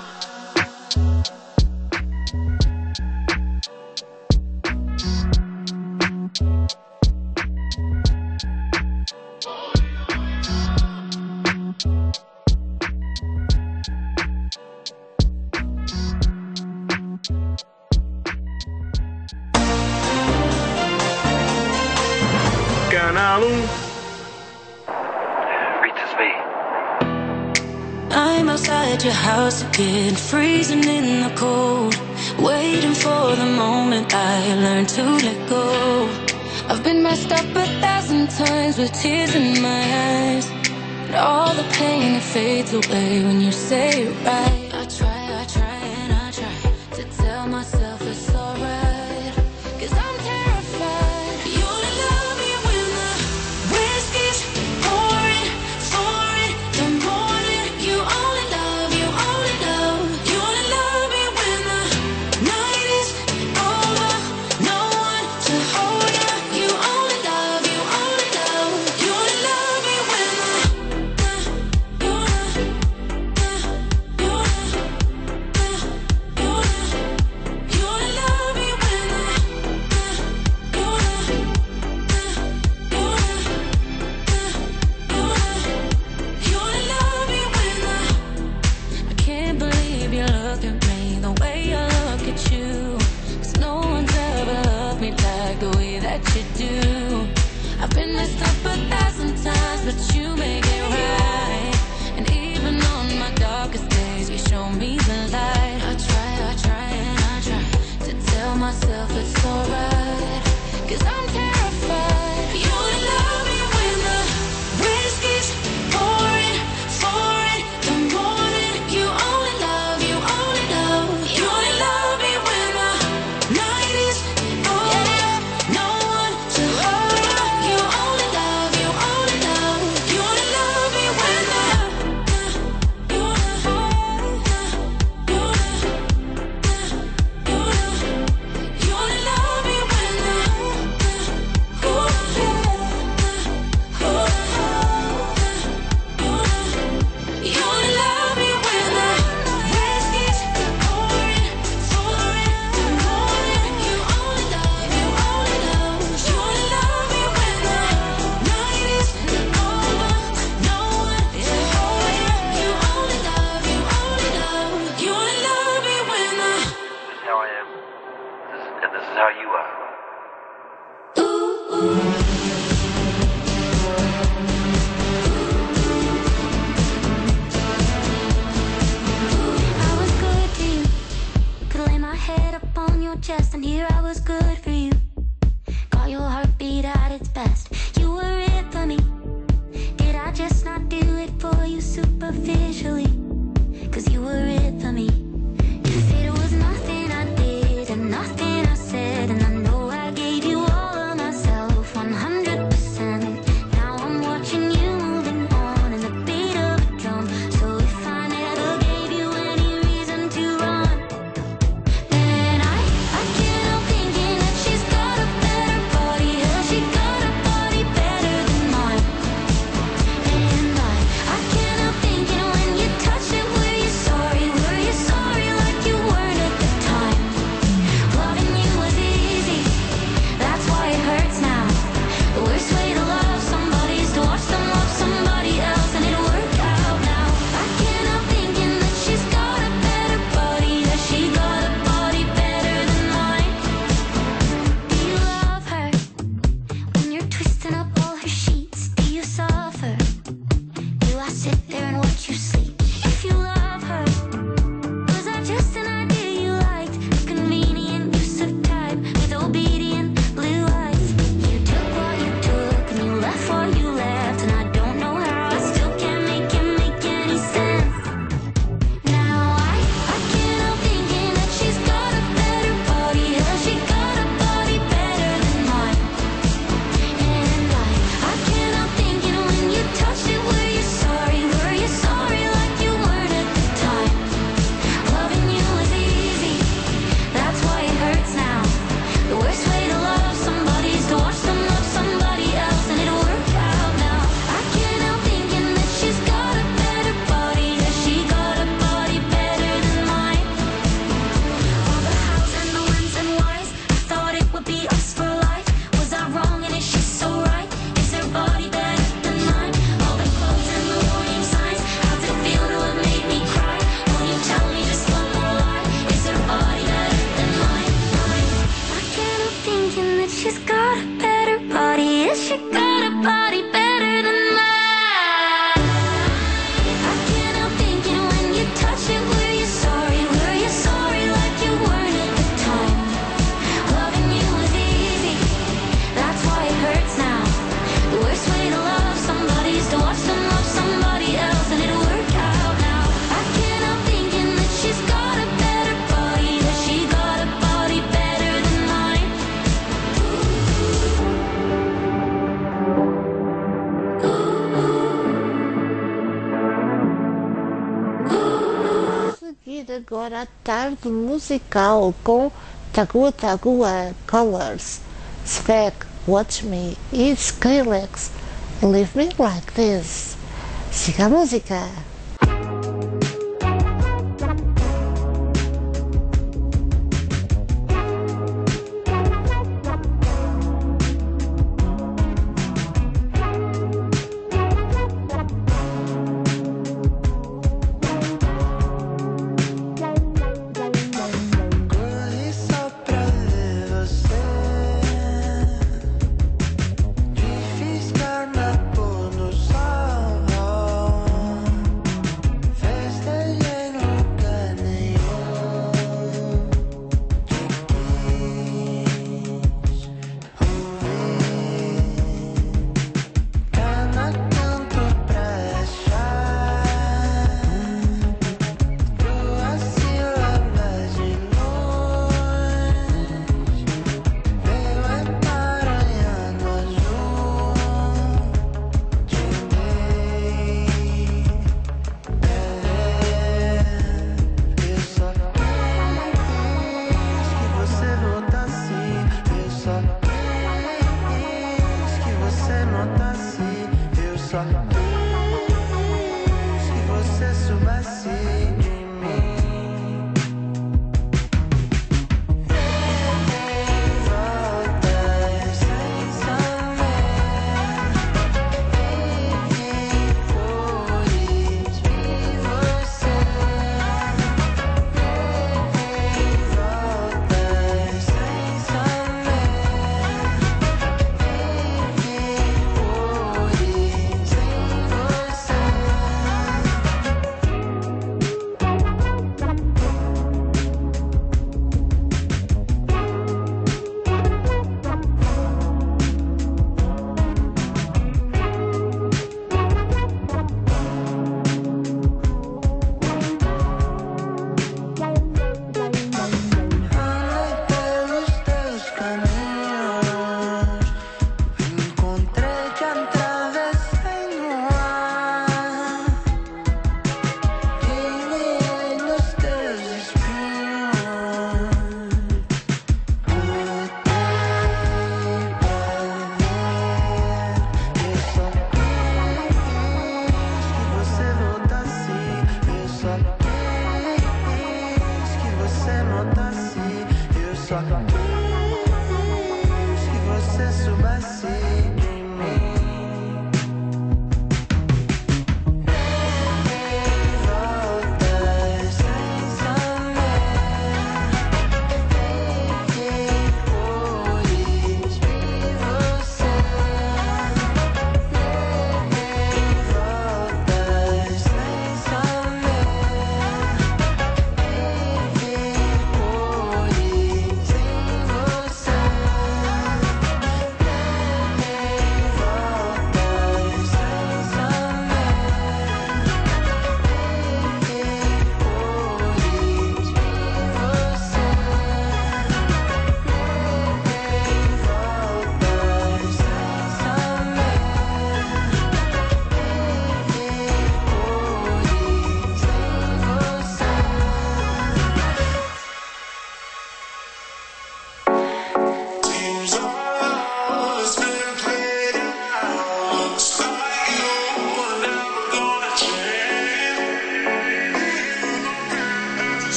Canal um. I'm outside your house again, freezing in the cold, waiting for the moment I learn to let go. I've been messed up a thousand times with tears in my eyes, but all the pain it fades away when you say it right. I try, I try and I try to tell myself it's alright, cause I'm terrified. You only love me when the whiskey's pouring, pouring the morning. You only love, you only love, you only love me when the night is over. No one to hold you. You only love, you only love, you only love me when the you you you you only love me when the you you you only love me when the I can't believe you look at me the way I look at you, 'cause no one's ever loved me like the way that you do. I've been messed up a thousand times, but you make it right. And even on my darkest days, you show me the light. I try, I try and I try to tell myself it's alright, 'cause I'm terrified. You only love me when the whiskey's pouring, pouring the morning. You only love, you only love, you only love me when the night is over. No one to hold. I was good to you. Could lay my head up on your chest, and here I was good for you. Got your heartbeat at its best. You were it for me. Did I just not do it for you superficially? Cause you were it for me. If it was nothing I did and nothing I said, and I know I gave you all of myself one hundred percent. Now I'm watching you moving on in the beat of a drum. So if I never gave you any reason to run, then I, I can't help thinking that she's got a better body. Hell, she got a body better than mine. And I, I can't help thinking when you touch it, were you sorry? Were you sorry like you weren't at the time? Loving you was easy, that's why it hurts now. The worst way to love somebody is to watch them love somebody else, and it worked out now. I can't help thinking that she's got a better body. That she got a body better than mine. Do you love her? When you're twisting up all her sheets, do you suffer? Do I sit there and watch you sleep? If you love her, was that just an idea you liked? A convenient use of time with obedient blue eyes. You took what you took and you left what you left, and I don't know how I still can't make it make any sense. Now I, I can't help thinking that she's got a better body. Hell, she got a body better than mine. And I, I can't help thinking when you touched it, were you sorry? Were you sorry like you weren't at the time? Loving you was easy, that's why it hurts now. The worst way to love somebody is to watch them love somebody else, and it worked out now. I can't help thinking that she's got a better body. That she got a body better than mine. All the hows and the whens and whys, I thought it would be us for life. Was I wrong and is she so right? Is her body better than mine? All the clothes and the warning signs, how's it feel to have made me cry? Won't you tell me just one more lie? Is her body better than mine? Mine. I can't help thinking that she's got a better body. Is she got a body better than mine? I can't help thinking when you touch it, were you sorry? Were you sorry like you weren't at the time? Loving you was easy, that's why it hurts now. The worst way to love somebody is to watch them love somebody else, and it worked out now. I can't help thinking that she's got a better body. That she got a body better than mine. Seguir agora a tarde musical com Tagua Tagua Colors, Spec, Watch Me e Skrillex, Leave Me Like This. Siga a música. Corri só pra ver você. Te fiz na pôr no sol. Festejei no lugar nenhum. Te quis ouvir. Cada canto pra achar duas sílabas de luz. Veio emaranhando azul. Te dei pra ver. Eu só quis que você voltasse. Eu só quis que você notasse. Eu só quis que você soubesse de mim. Voltas sem saber. Vivi cores, vi você. Voltas sem saber.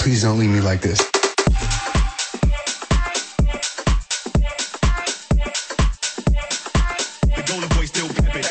Please don't leave me like this. The golden boy still pimping.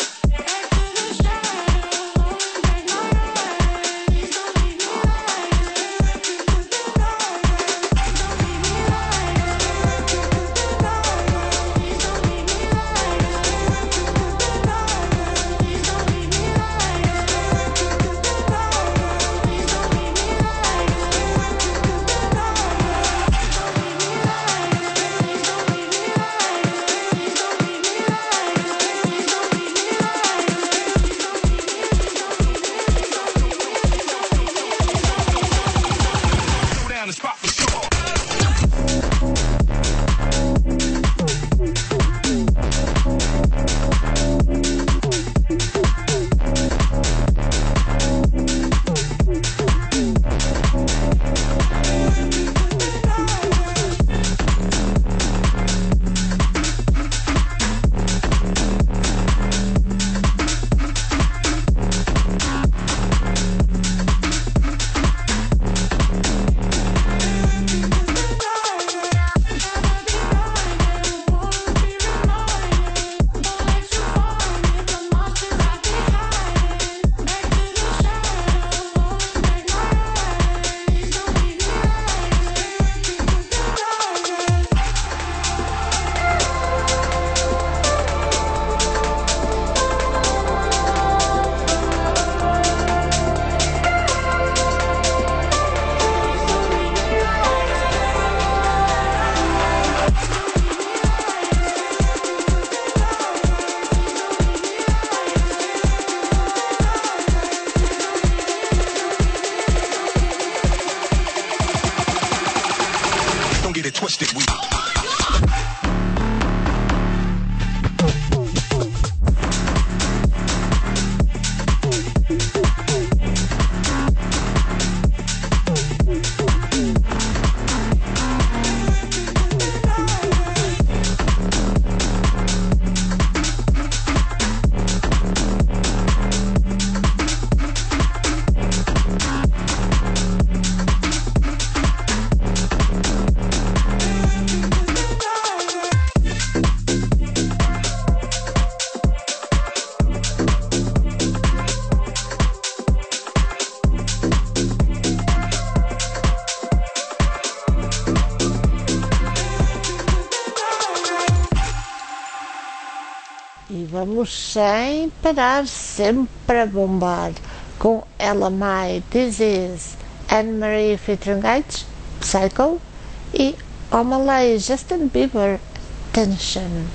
Vamos sem parar, sempre a bombar com Ella Mai, This Is, Anne-Marie featuring Gates, Psycho e Omalay, Justin Bieber, Tension.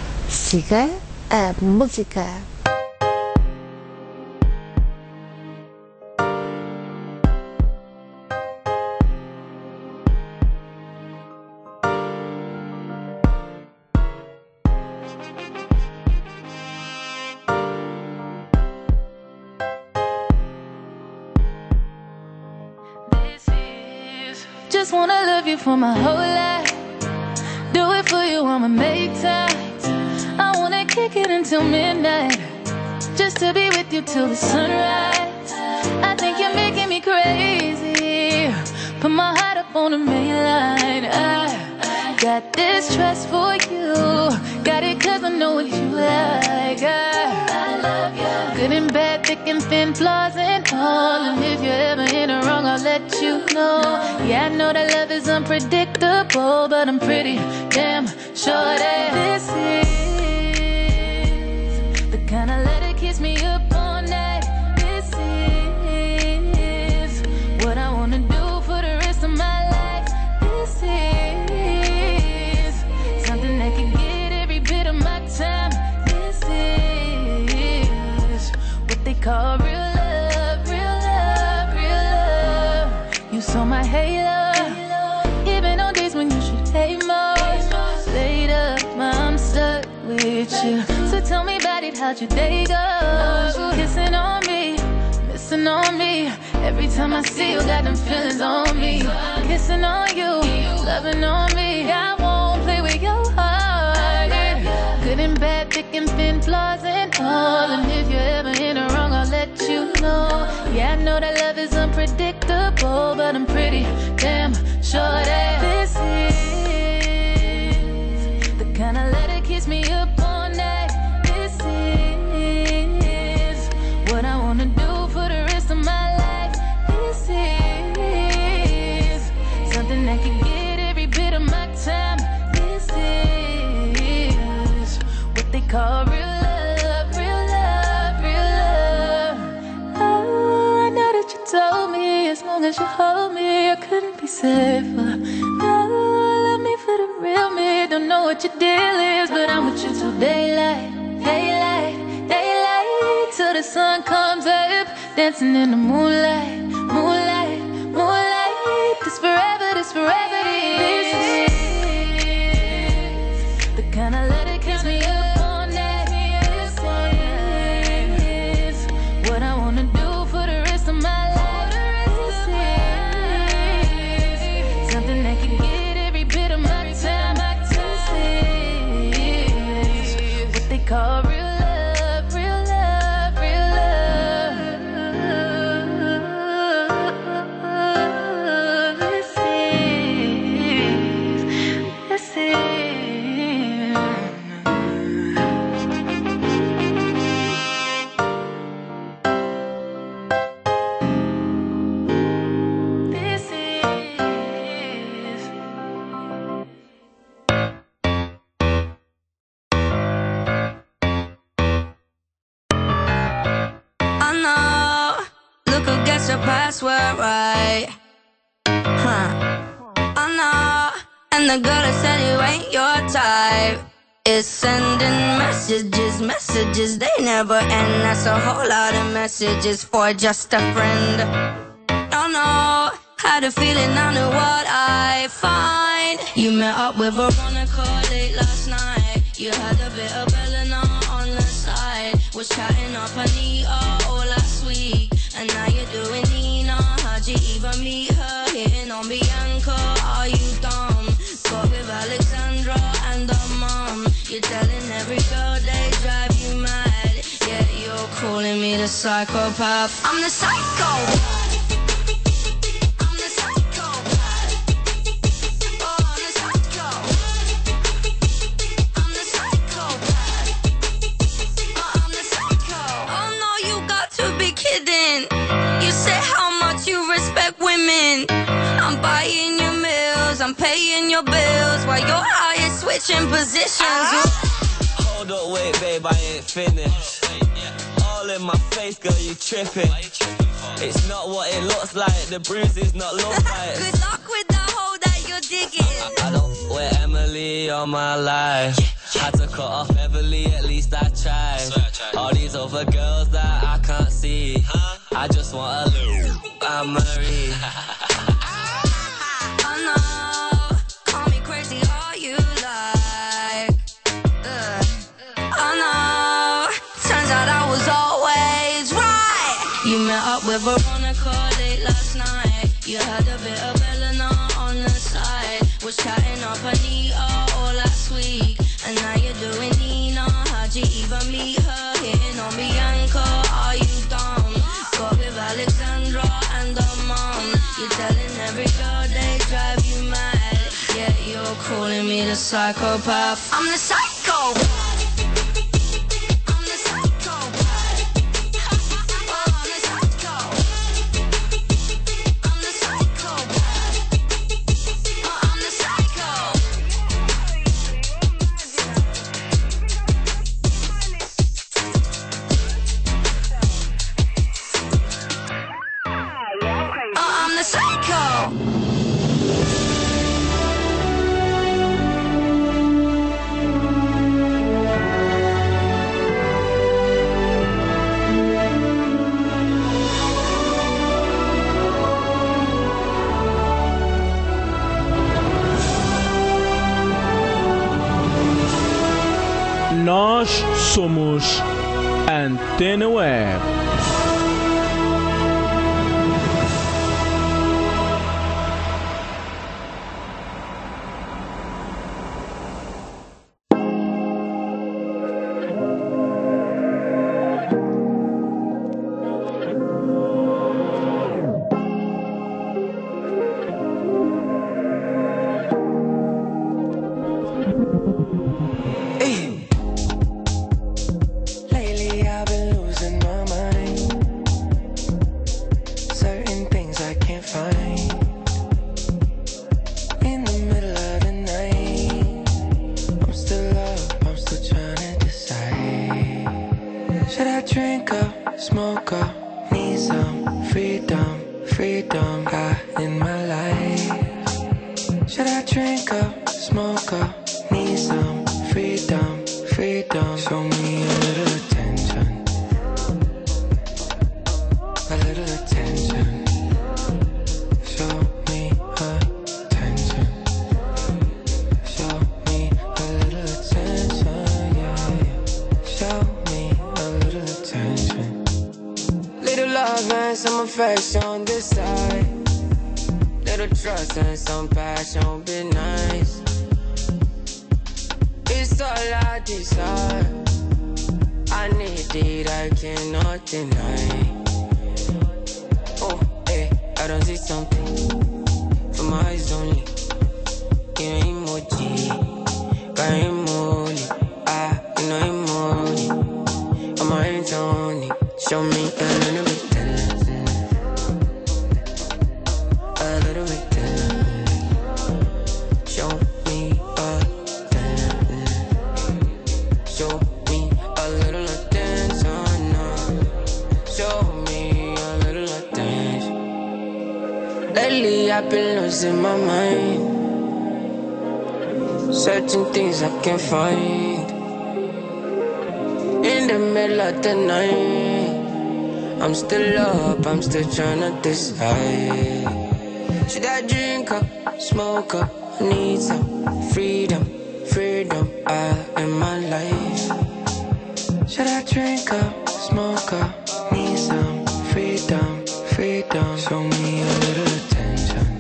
Siga a música. Just wanna love you for my whole life. Do it for you, I'ma make time. I wanna kick it until midnight, just to be with you till the sunrise. I think you're making me crazy. Put my heart up on the main line. I got this trust for you. Got it cause I know what you like. I, I love you. Good and bad, thick and thin, flaws and all. And if you're ever in the wrong, I'll let you know. Yeah, I know that love is unpredictable, but I'm pretty damn sure that this is the kind of love that keeps me up all night. This is what I wanna do for the rest of my life. This is something that can get every bit of my time. This is what they call real love, real love, real love. You saw my halo, even on days when you should hate most. Later, I'm stuck with you. So tell me about it, how'd your day go? Kissing on me, missing on me. Every time I see you, got them feelings on me. Kissing on you, loving on me. I won't play with your heart. Good and bad, thick and thin, flaws and all. And if you're ever in the wrong, I'll let you know. Yeah, I know that love is unpredictable, unpredictable, but I'm pretty damn sure that this is the kind of letter keeps me up all night. This is what I wanna do for the rest of my life. This is something that can get every bit of my time. This is what they call real love, real love, real love. Oh, I know that you told me as long as you hold me, I couldn't be safer. No, love me for the real me. Don't know what your deal is, but I'm with you till daylight, daylight, daylight, till the sun comes up, dancing in the moonlight, moonlight, moonlight. This forever, this forever, this is the kind of love that keeps me up all night. This is what I wanna do for the rest of my life. This is something that can get every bit of my time. This is what they call real love, real love, real love. This is, this is. This is I know. Look who gets your password right. Huh. I know. And the girl that said you ain't your type is sending messages, messages they never end. That's a whole lot of messages for just a friend. Don't know how to feel it, I know what I find. You met up with Veronica late last night. You had a bit of Eleanor on the side. Was chatting up Anita all last week, and now you're doing Nina. How'd you even meet her? Hitting on Bianca, are you dumb? Got with Alexandra and her mom. You're telling every girl they drive you mad. Yeah, you're calling me the psychopath. I'm the psycho. You say how much you respect women. I'm buying your meals, I'm paying your bills, while you're out here switching positions. Hold up, wait, babe, I ain't finished. All in my face, girl, you tripping. It's not what it looks like, the bruises not look like. Good luck with the hole that you're digging. I don't wear Emily all my life. Had to cut off Beverly, at least I tried. All these other girls that I can't see, I just want a little Anne-Marie. I know, call me crazy all you like. Ugh. I know, turns out I was always right. You met up with Veronica late last night. You had a bit of Eleanor on the side. Was chatting up Anita all last week, and now you're doing Nina. How'd you even meet her? Hitting on Bianca, are you dumb? Got with Alexandra and her mom. You're telling every girl they drive you mad. Yeah, you're calling me the psychopath. I'm the psycho. I'm the psychopath. Oh, I'm the psycho. I'm the psychopath. Oh, I'm the psycho. Oh, I'm the psycho. Nós somos Antena Web. drink up, smoke up, need some freedom, freedom high in my life? Should I drink up, smoke up, need some freedom, freedom? Show me a little attention, a little attention. Show me attention, show me a little attention, yeah, yeah. Show me a little attention. Little love and some affection this side. Little trust and some passion, be nice. It's all I desire. I need it, I cannot deny. Oh, hey, I don't see something from my eyes only. You know emoji, got emoji. Ah, you know emoji. On my hands only. Show me a little bit attention, a little bit attention. Show me attention, show me a little attention now. Show me a little attention. Lately I've been losing my mind, searching things I can't find. In the middle of the night, I'm still up, I'm still trying to decide. Should I drink up, smoke up, I need some freedom, freedom out in my life? Should I drink up, smoke up, need some freedom, freedom? Show me a little attention,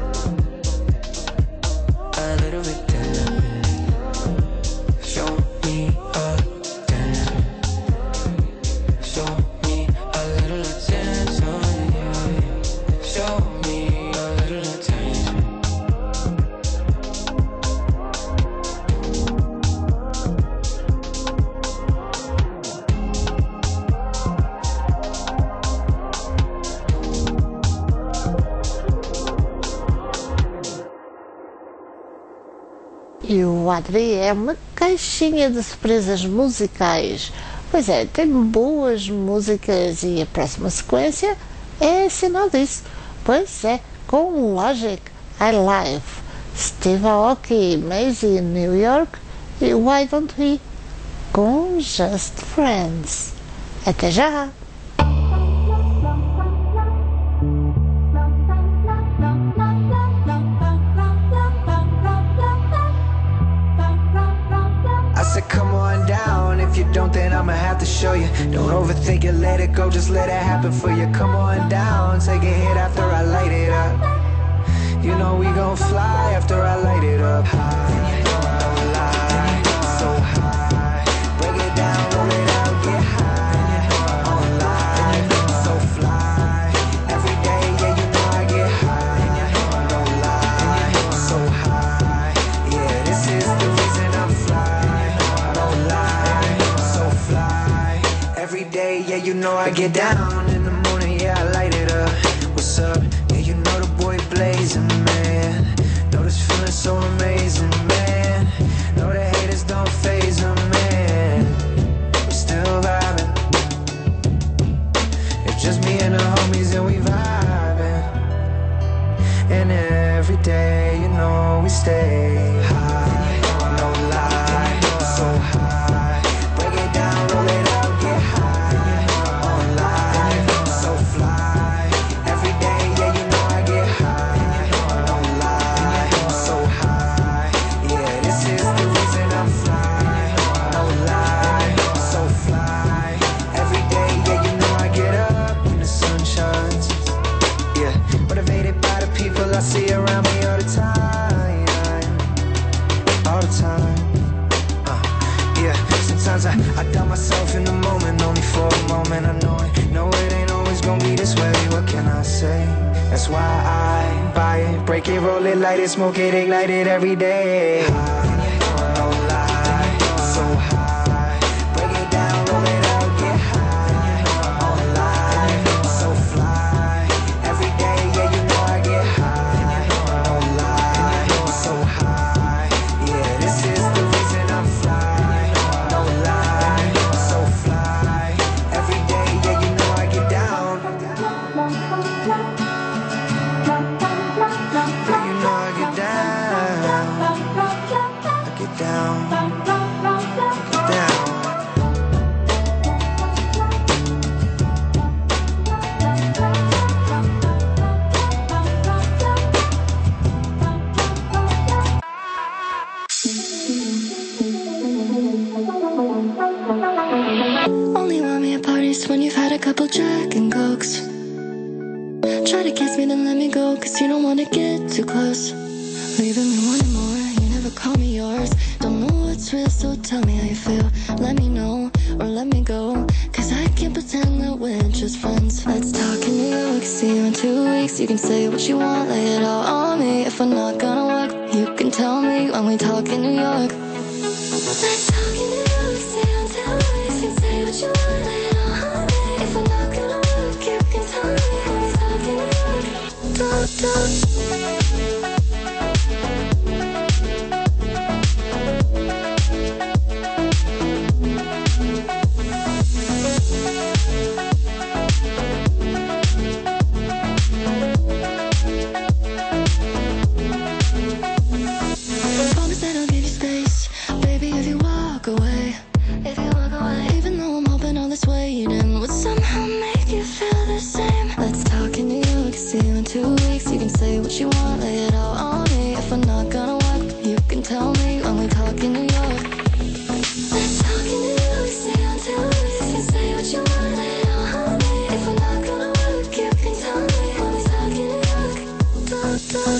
a little bit attention. Show me attention, show me a little attention, yeah, yeah. Show me a little attention. E o Adri é uma caixinha de surpresas musicais. Pois é, tem boas músicas e a próxima sequência é sinal disso. Pois é, com Logic, I Live, Steve Aoki, Maisie in New York e Why Don't We, com Just Friends. Até já! I said come on down, if you don't then I'ma have to show you. Don't overthink it, let it go, just let it happen for you. Come on down, take a hit after I light it up. You know we gon' fly after I light it up. High, no lie, so high. Break it down, roll it out, get high. Online, so fly. Every day, yeah, you know I get high. No lie, so high. Yeah, this is the reason I'm fly. No lie, so fly. Every day, yeah, you know I get down. In the morning, yeah, I light it up. What's up? Yeah, you know the boy blazing, man. Know this feeling so amazing, man. Know the haters don't faze them, man. We're still vibing. It's just me and the homies and we vibing. And every day, you know we stay high. No lie, so high. Break it down, roll it out, get high. Online, so fly. Every day, yeah, you know I get high. No lie, so high. Yeah, this is the reason I'm fly. No lie, so fly. Every day, yeah, you know I get up when the sun shines. Yeah, motivated by the people I see around me all the time. All the time. Uh, yeah, sometimes I, I doubt myself in the moment, only for a moment. I know it, know it ain't always gonna be this way. What can I say? That's why I buy it, break it, roll it, light it, smoke it, ignite it every day. High, no lie, so high. Break it down, roll it out, get high. Online, so fly. Every day, yeah, you know I get high. No lie, so high. Yeah, this is the reason I'm fly. No lie, so fly. wanna get too close, leaving me wanting more. You never call me yours. Don't know what's real, so tell me how you feel. Let me know or let me go, cause I can't pretend that we're just friends. Let's talk in New York, see you in two weeks. You can say what you want, lay it all on me. If we're not gonna work, you can tell me when we talk in New York. Let's talk in New York, see you in two weeks. You can say what you want, lay it all on me. If we're not gonna work, you can tell me when we talk in New York. Talk, talk. Two weeks, you can say what you want, lay it all on me. If we're not gonna work, you can tell me when we talk in New York. Let's talk in New York, see you in two weeks. You can say what you want, lay it all on me. If we're not gonna work, you can tell me when we talk in New York. Talk, talk.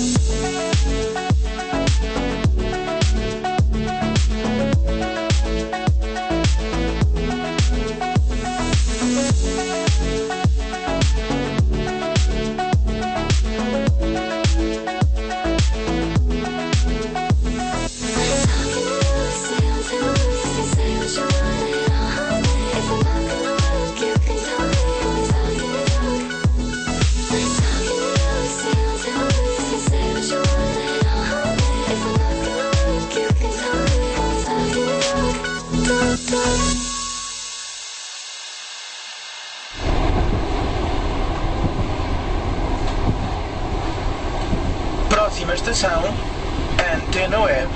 Próxima estação, Antena Web.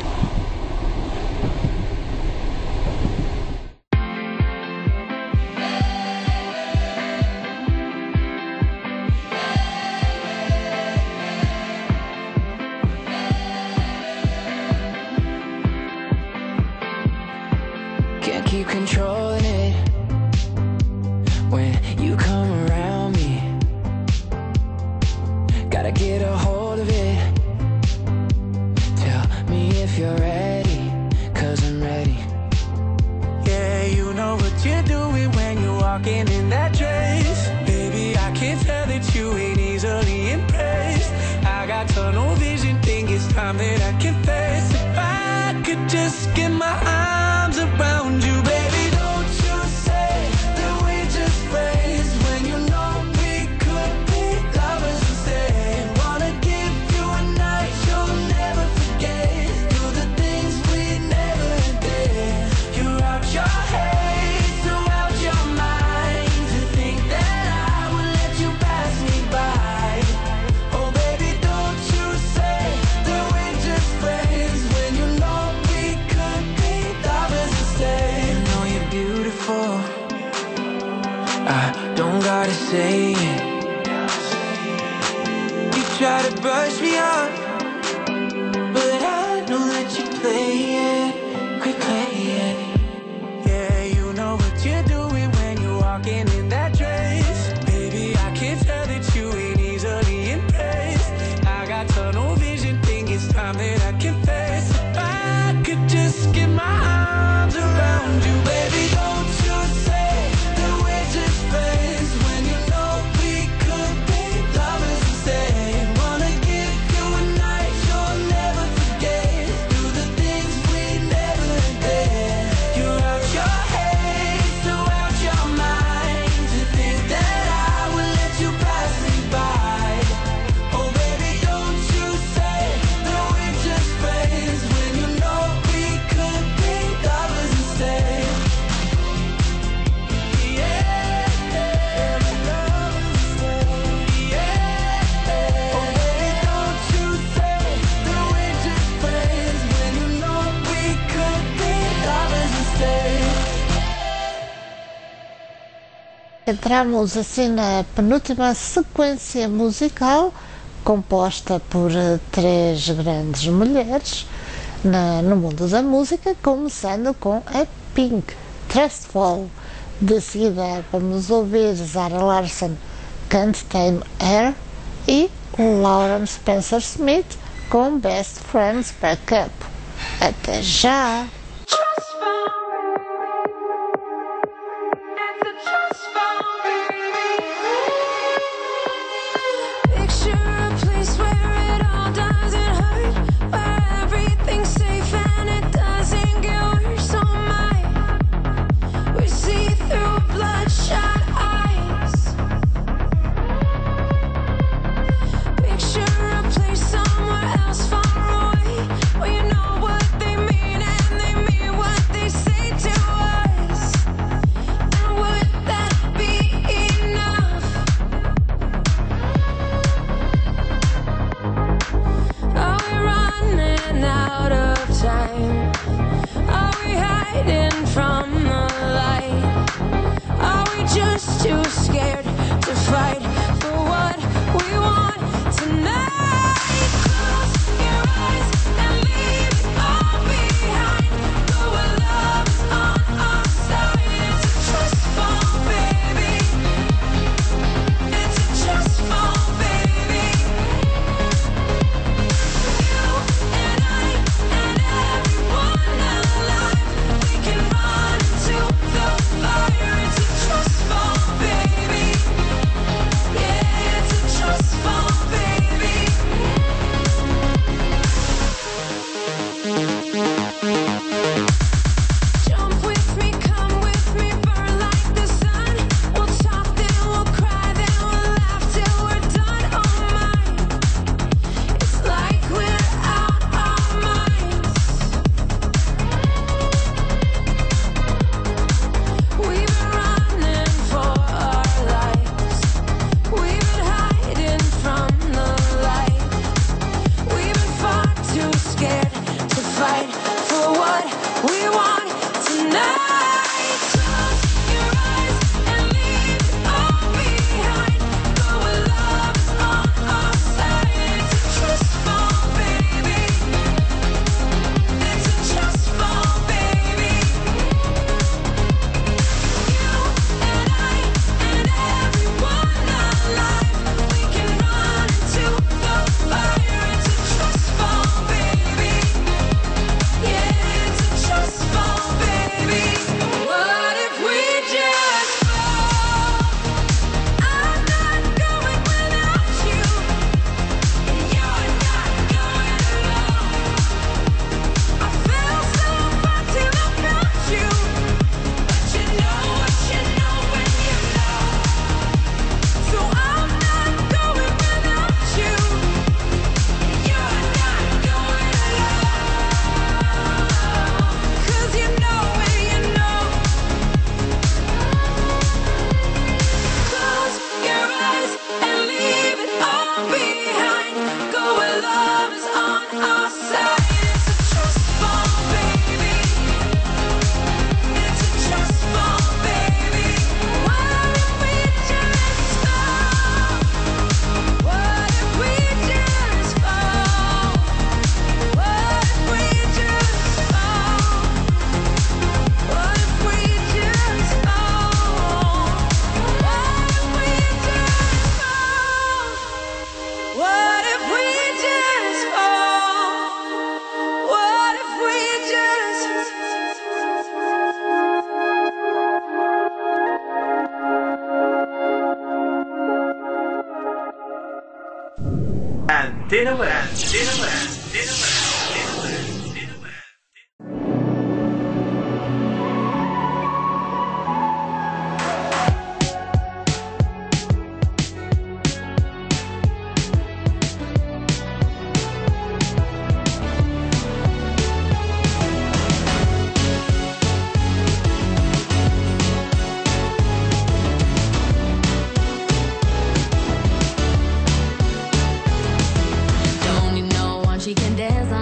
Can't keep controlling it when you come around me. Gotta get a hold of it. Tell me if you're ready, cause I'm ready. Yeah, you know what you're doing when you're walking in that dress. Baby, I can tell that you ain't easily impressed. I got tunnel vision, think it's time that I confess. If I could just get my arms around you, baby, don't you say that we're just friends when you know we could be lovers instead. Wanna give you a night you'll never forget. Do the things we never did. You're out your head, so out your mind to think that I would let you pass me by. Oh baby, don't you say that we're just friends when you know we could be lovers instead. You know you're beautiful, I don't gotta say it. You try to brush me off, but I know that you play it, quit playing. Yeah, you know what you're doing when you're walking in that dress. Baby, I can tell that you ain't easily impressed. I got tunnel vision, think it's time that I confess. If I could just get my arms around you, baby, don't you say that we're just friends when you know we could be lovers instead. Wanna give you a night you'll never forget. Do the things we never did. You're out your head, so out your mind to think that I would let you pass me by. Oh baby, don't you say that we're just friends when you know we could be lovers instead. Yeah, lovers instead. Yeah, oh baby, don't you say that we're just friends when you know we could be lovers instead. Entramos assim na penúltima sequência musical, composta por eh, três grandes mulheres na- no mundo da música, começando com a Pink, Trustful. De seguida vamos ouvir Zara Larsson, Can't Tame Her, e Lauren Spencer Smith com Best Friends Backup. Até já! Antena Web. Antena Web. Antena Web. She can dance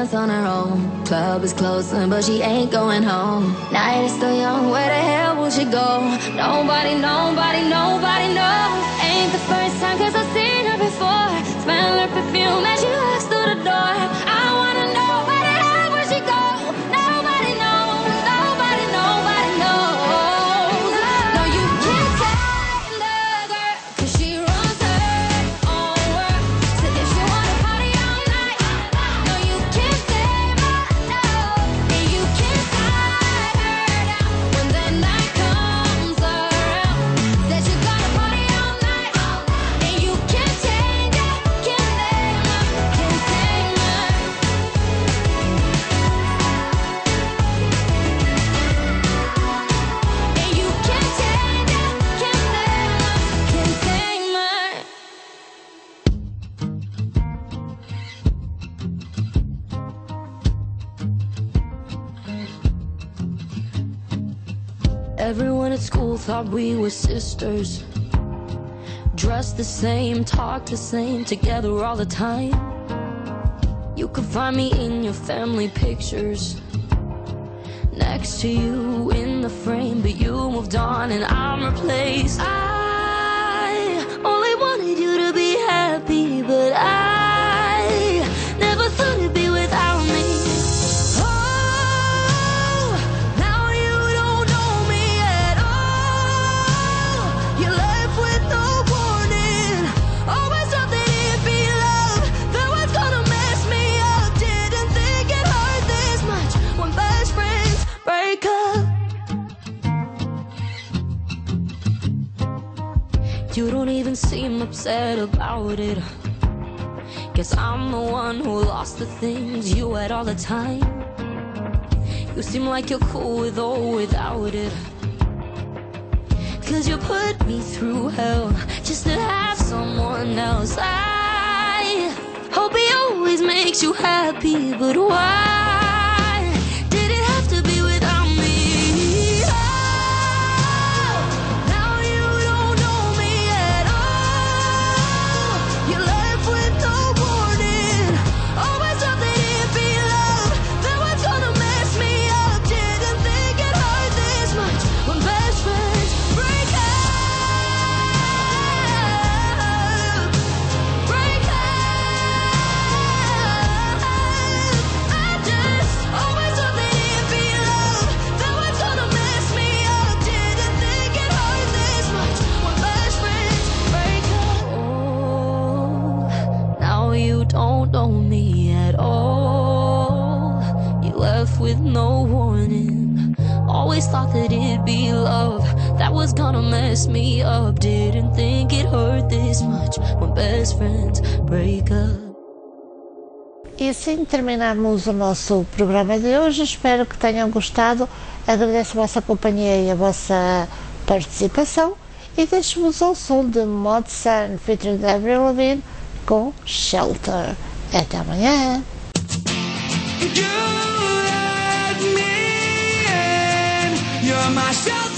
dance on her own. Club is closing, but she ain't going home. Night is still young, where the hell will she go? Nobody, nobody, nobody knows. Ain't the first time, cause I've seen her before. Smell her perfume as she walks through the door. I wanna know where the hell will she go? Nobody knows, nobody, nobody knows. No, you can't take the girl, cause she runs her own world. So if she wanna party all night, no, you can't save her, no. And you can't tie her down when the night comes around. Said you gotta party all night, and you can't change it, can't save her, can't save her. And you can't change it, can't save her, can't save her. Everyone at school thought we were sisters. Dressed the same, talk the same, together all the time. You could find me in your family pictures, next to you in the frame, but you moved on and I'm replaced. I only wanted you to be happy, but I never thought it'd be without me. Oh, now you don't know me at all. You're left with no warning. Always thought that it'd be love that was gonna mess me up. Didn't think it hurt this much when best friends break up. You don't even seem upset about it. Guess I'm the one who lost the things you had all the time. You seem like you're cool with or without it. Cause you put me through hell just to have someone else. I hope he always makes you happy, but why did it have to be without me? Oh, now you don't know me at all. You're left with no warning. Always thought that it'd be love that was gonna mess me up. Didn't think it hurt this much when best friends break up. Break up. I just always thought that it'd be love that was gonna mess me up. Didn't think it hurt this much when best friends break up. Oh, now you don't know me at all. You left with no warning. Always thought that it'd be love that was gonna mess me up. Didn't think it hurt this much when best friends break up. E assim terminamos o nosso programa de hoje. Espero que tenham gostado. Agradeço a vossa companhia e a vossa participação. E deixo-vos ao som de Mod Sun featuring Avril Lavigne com Shelter. Até amanhã. You let me in. You're my shelter.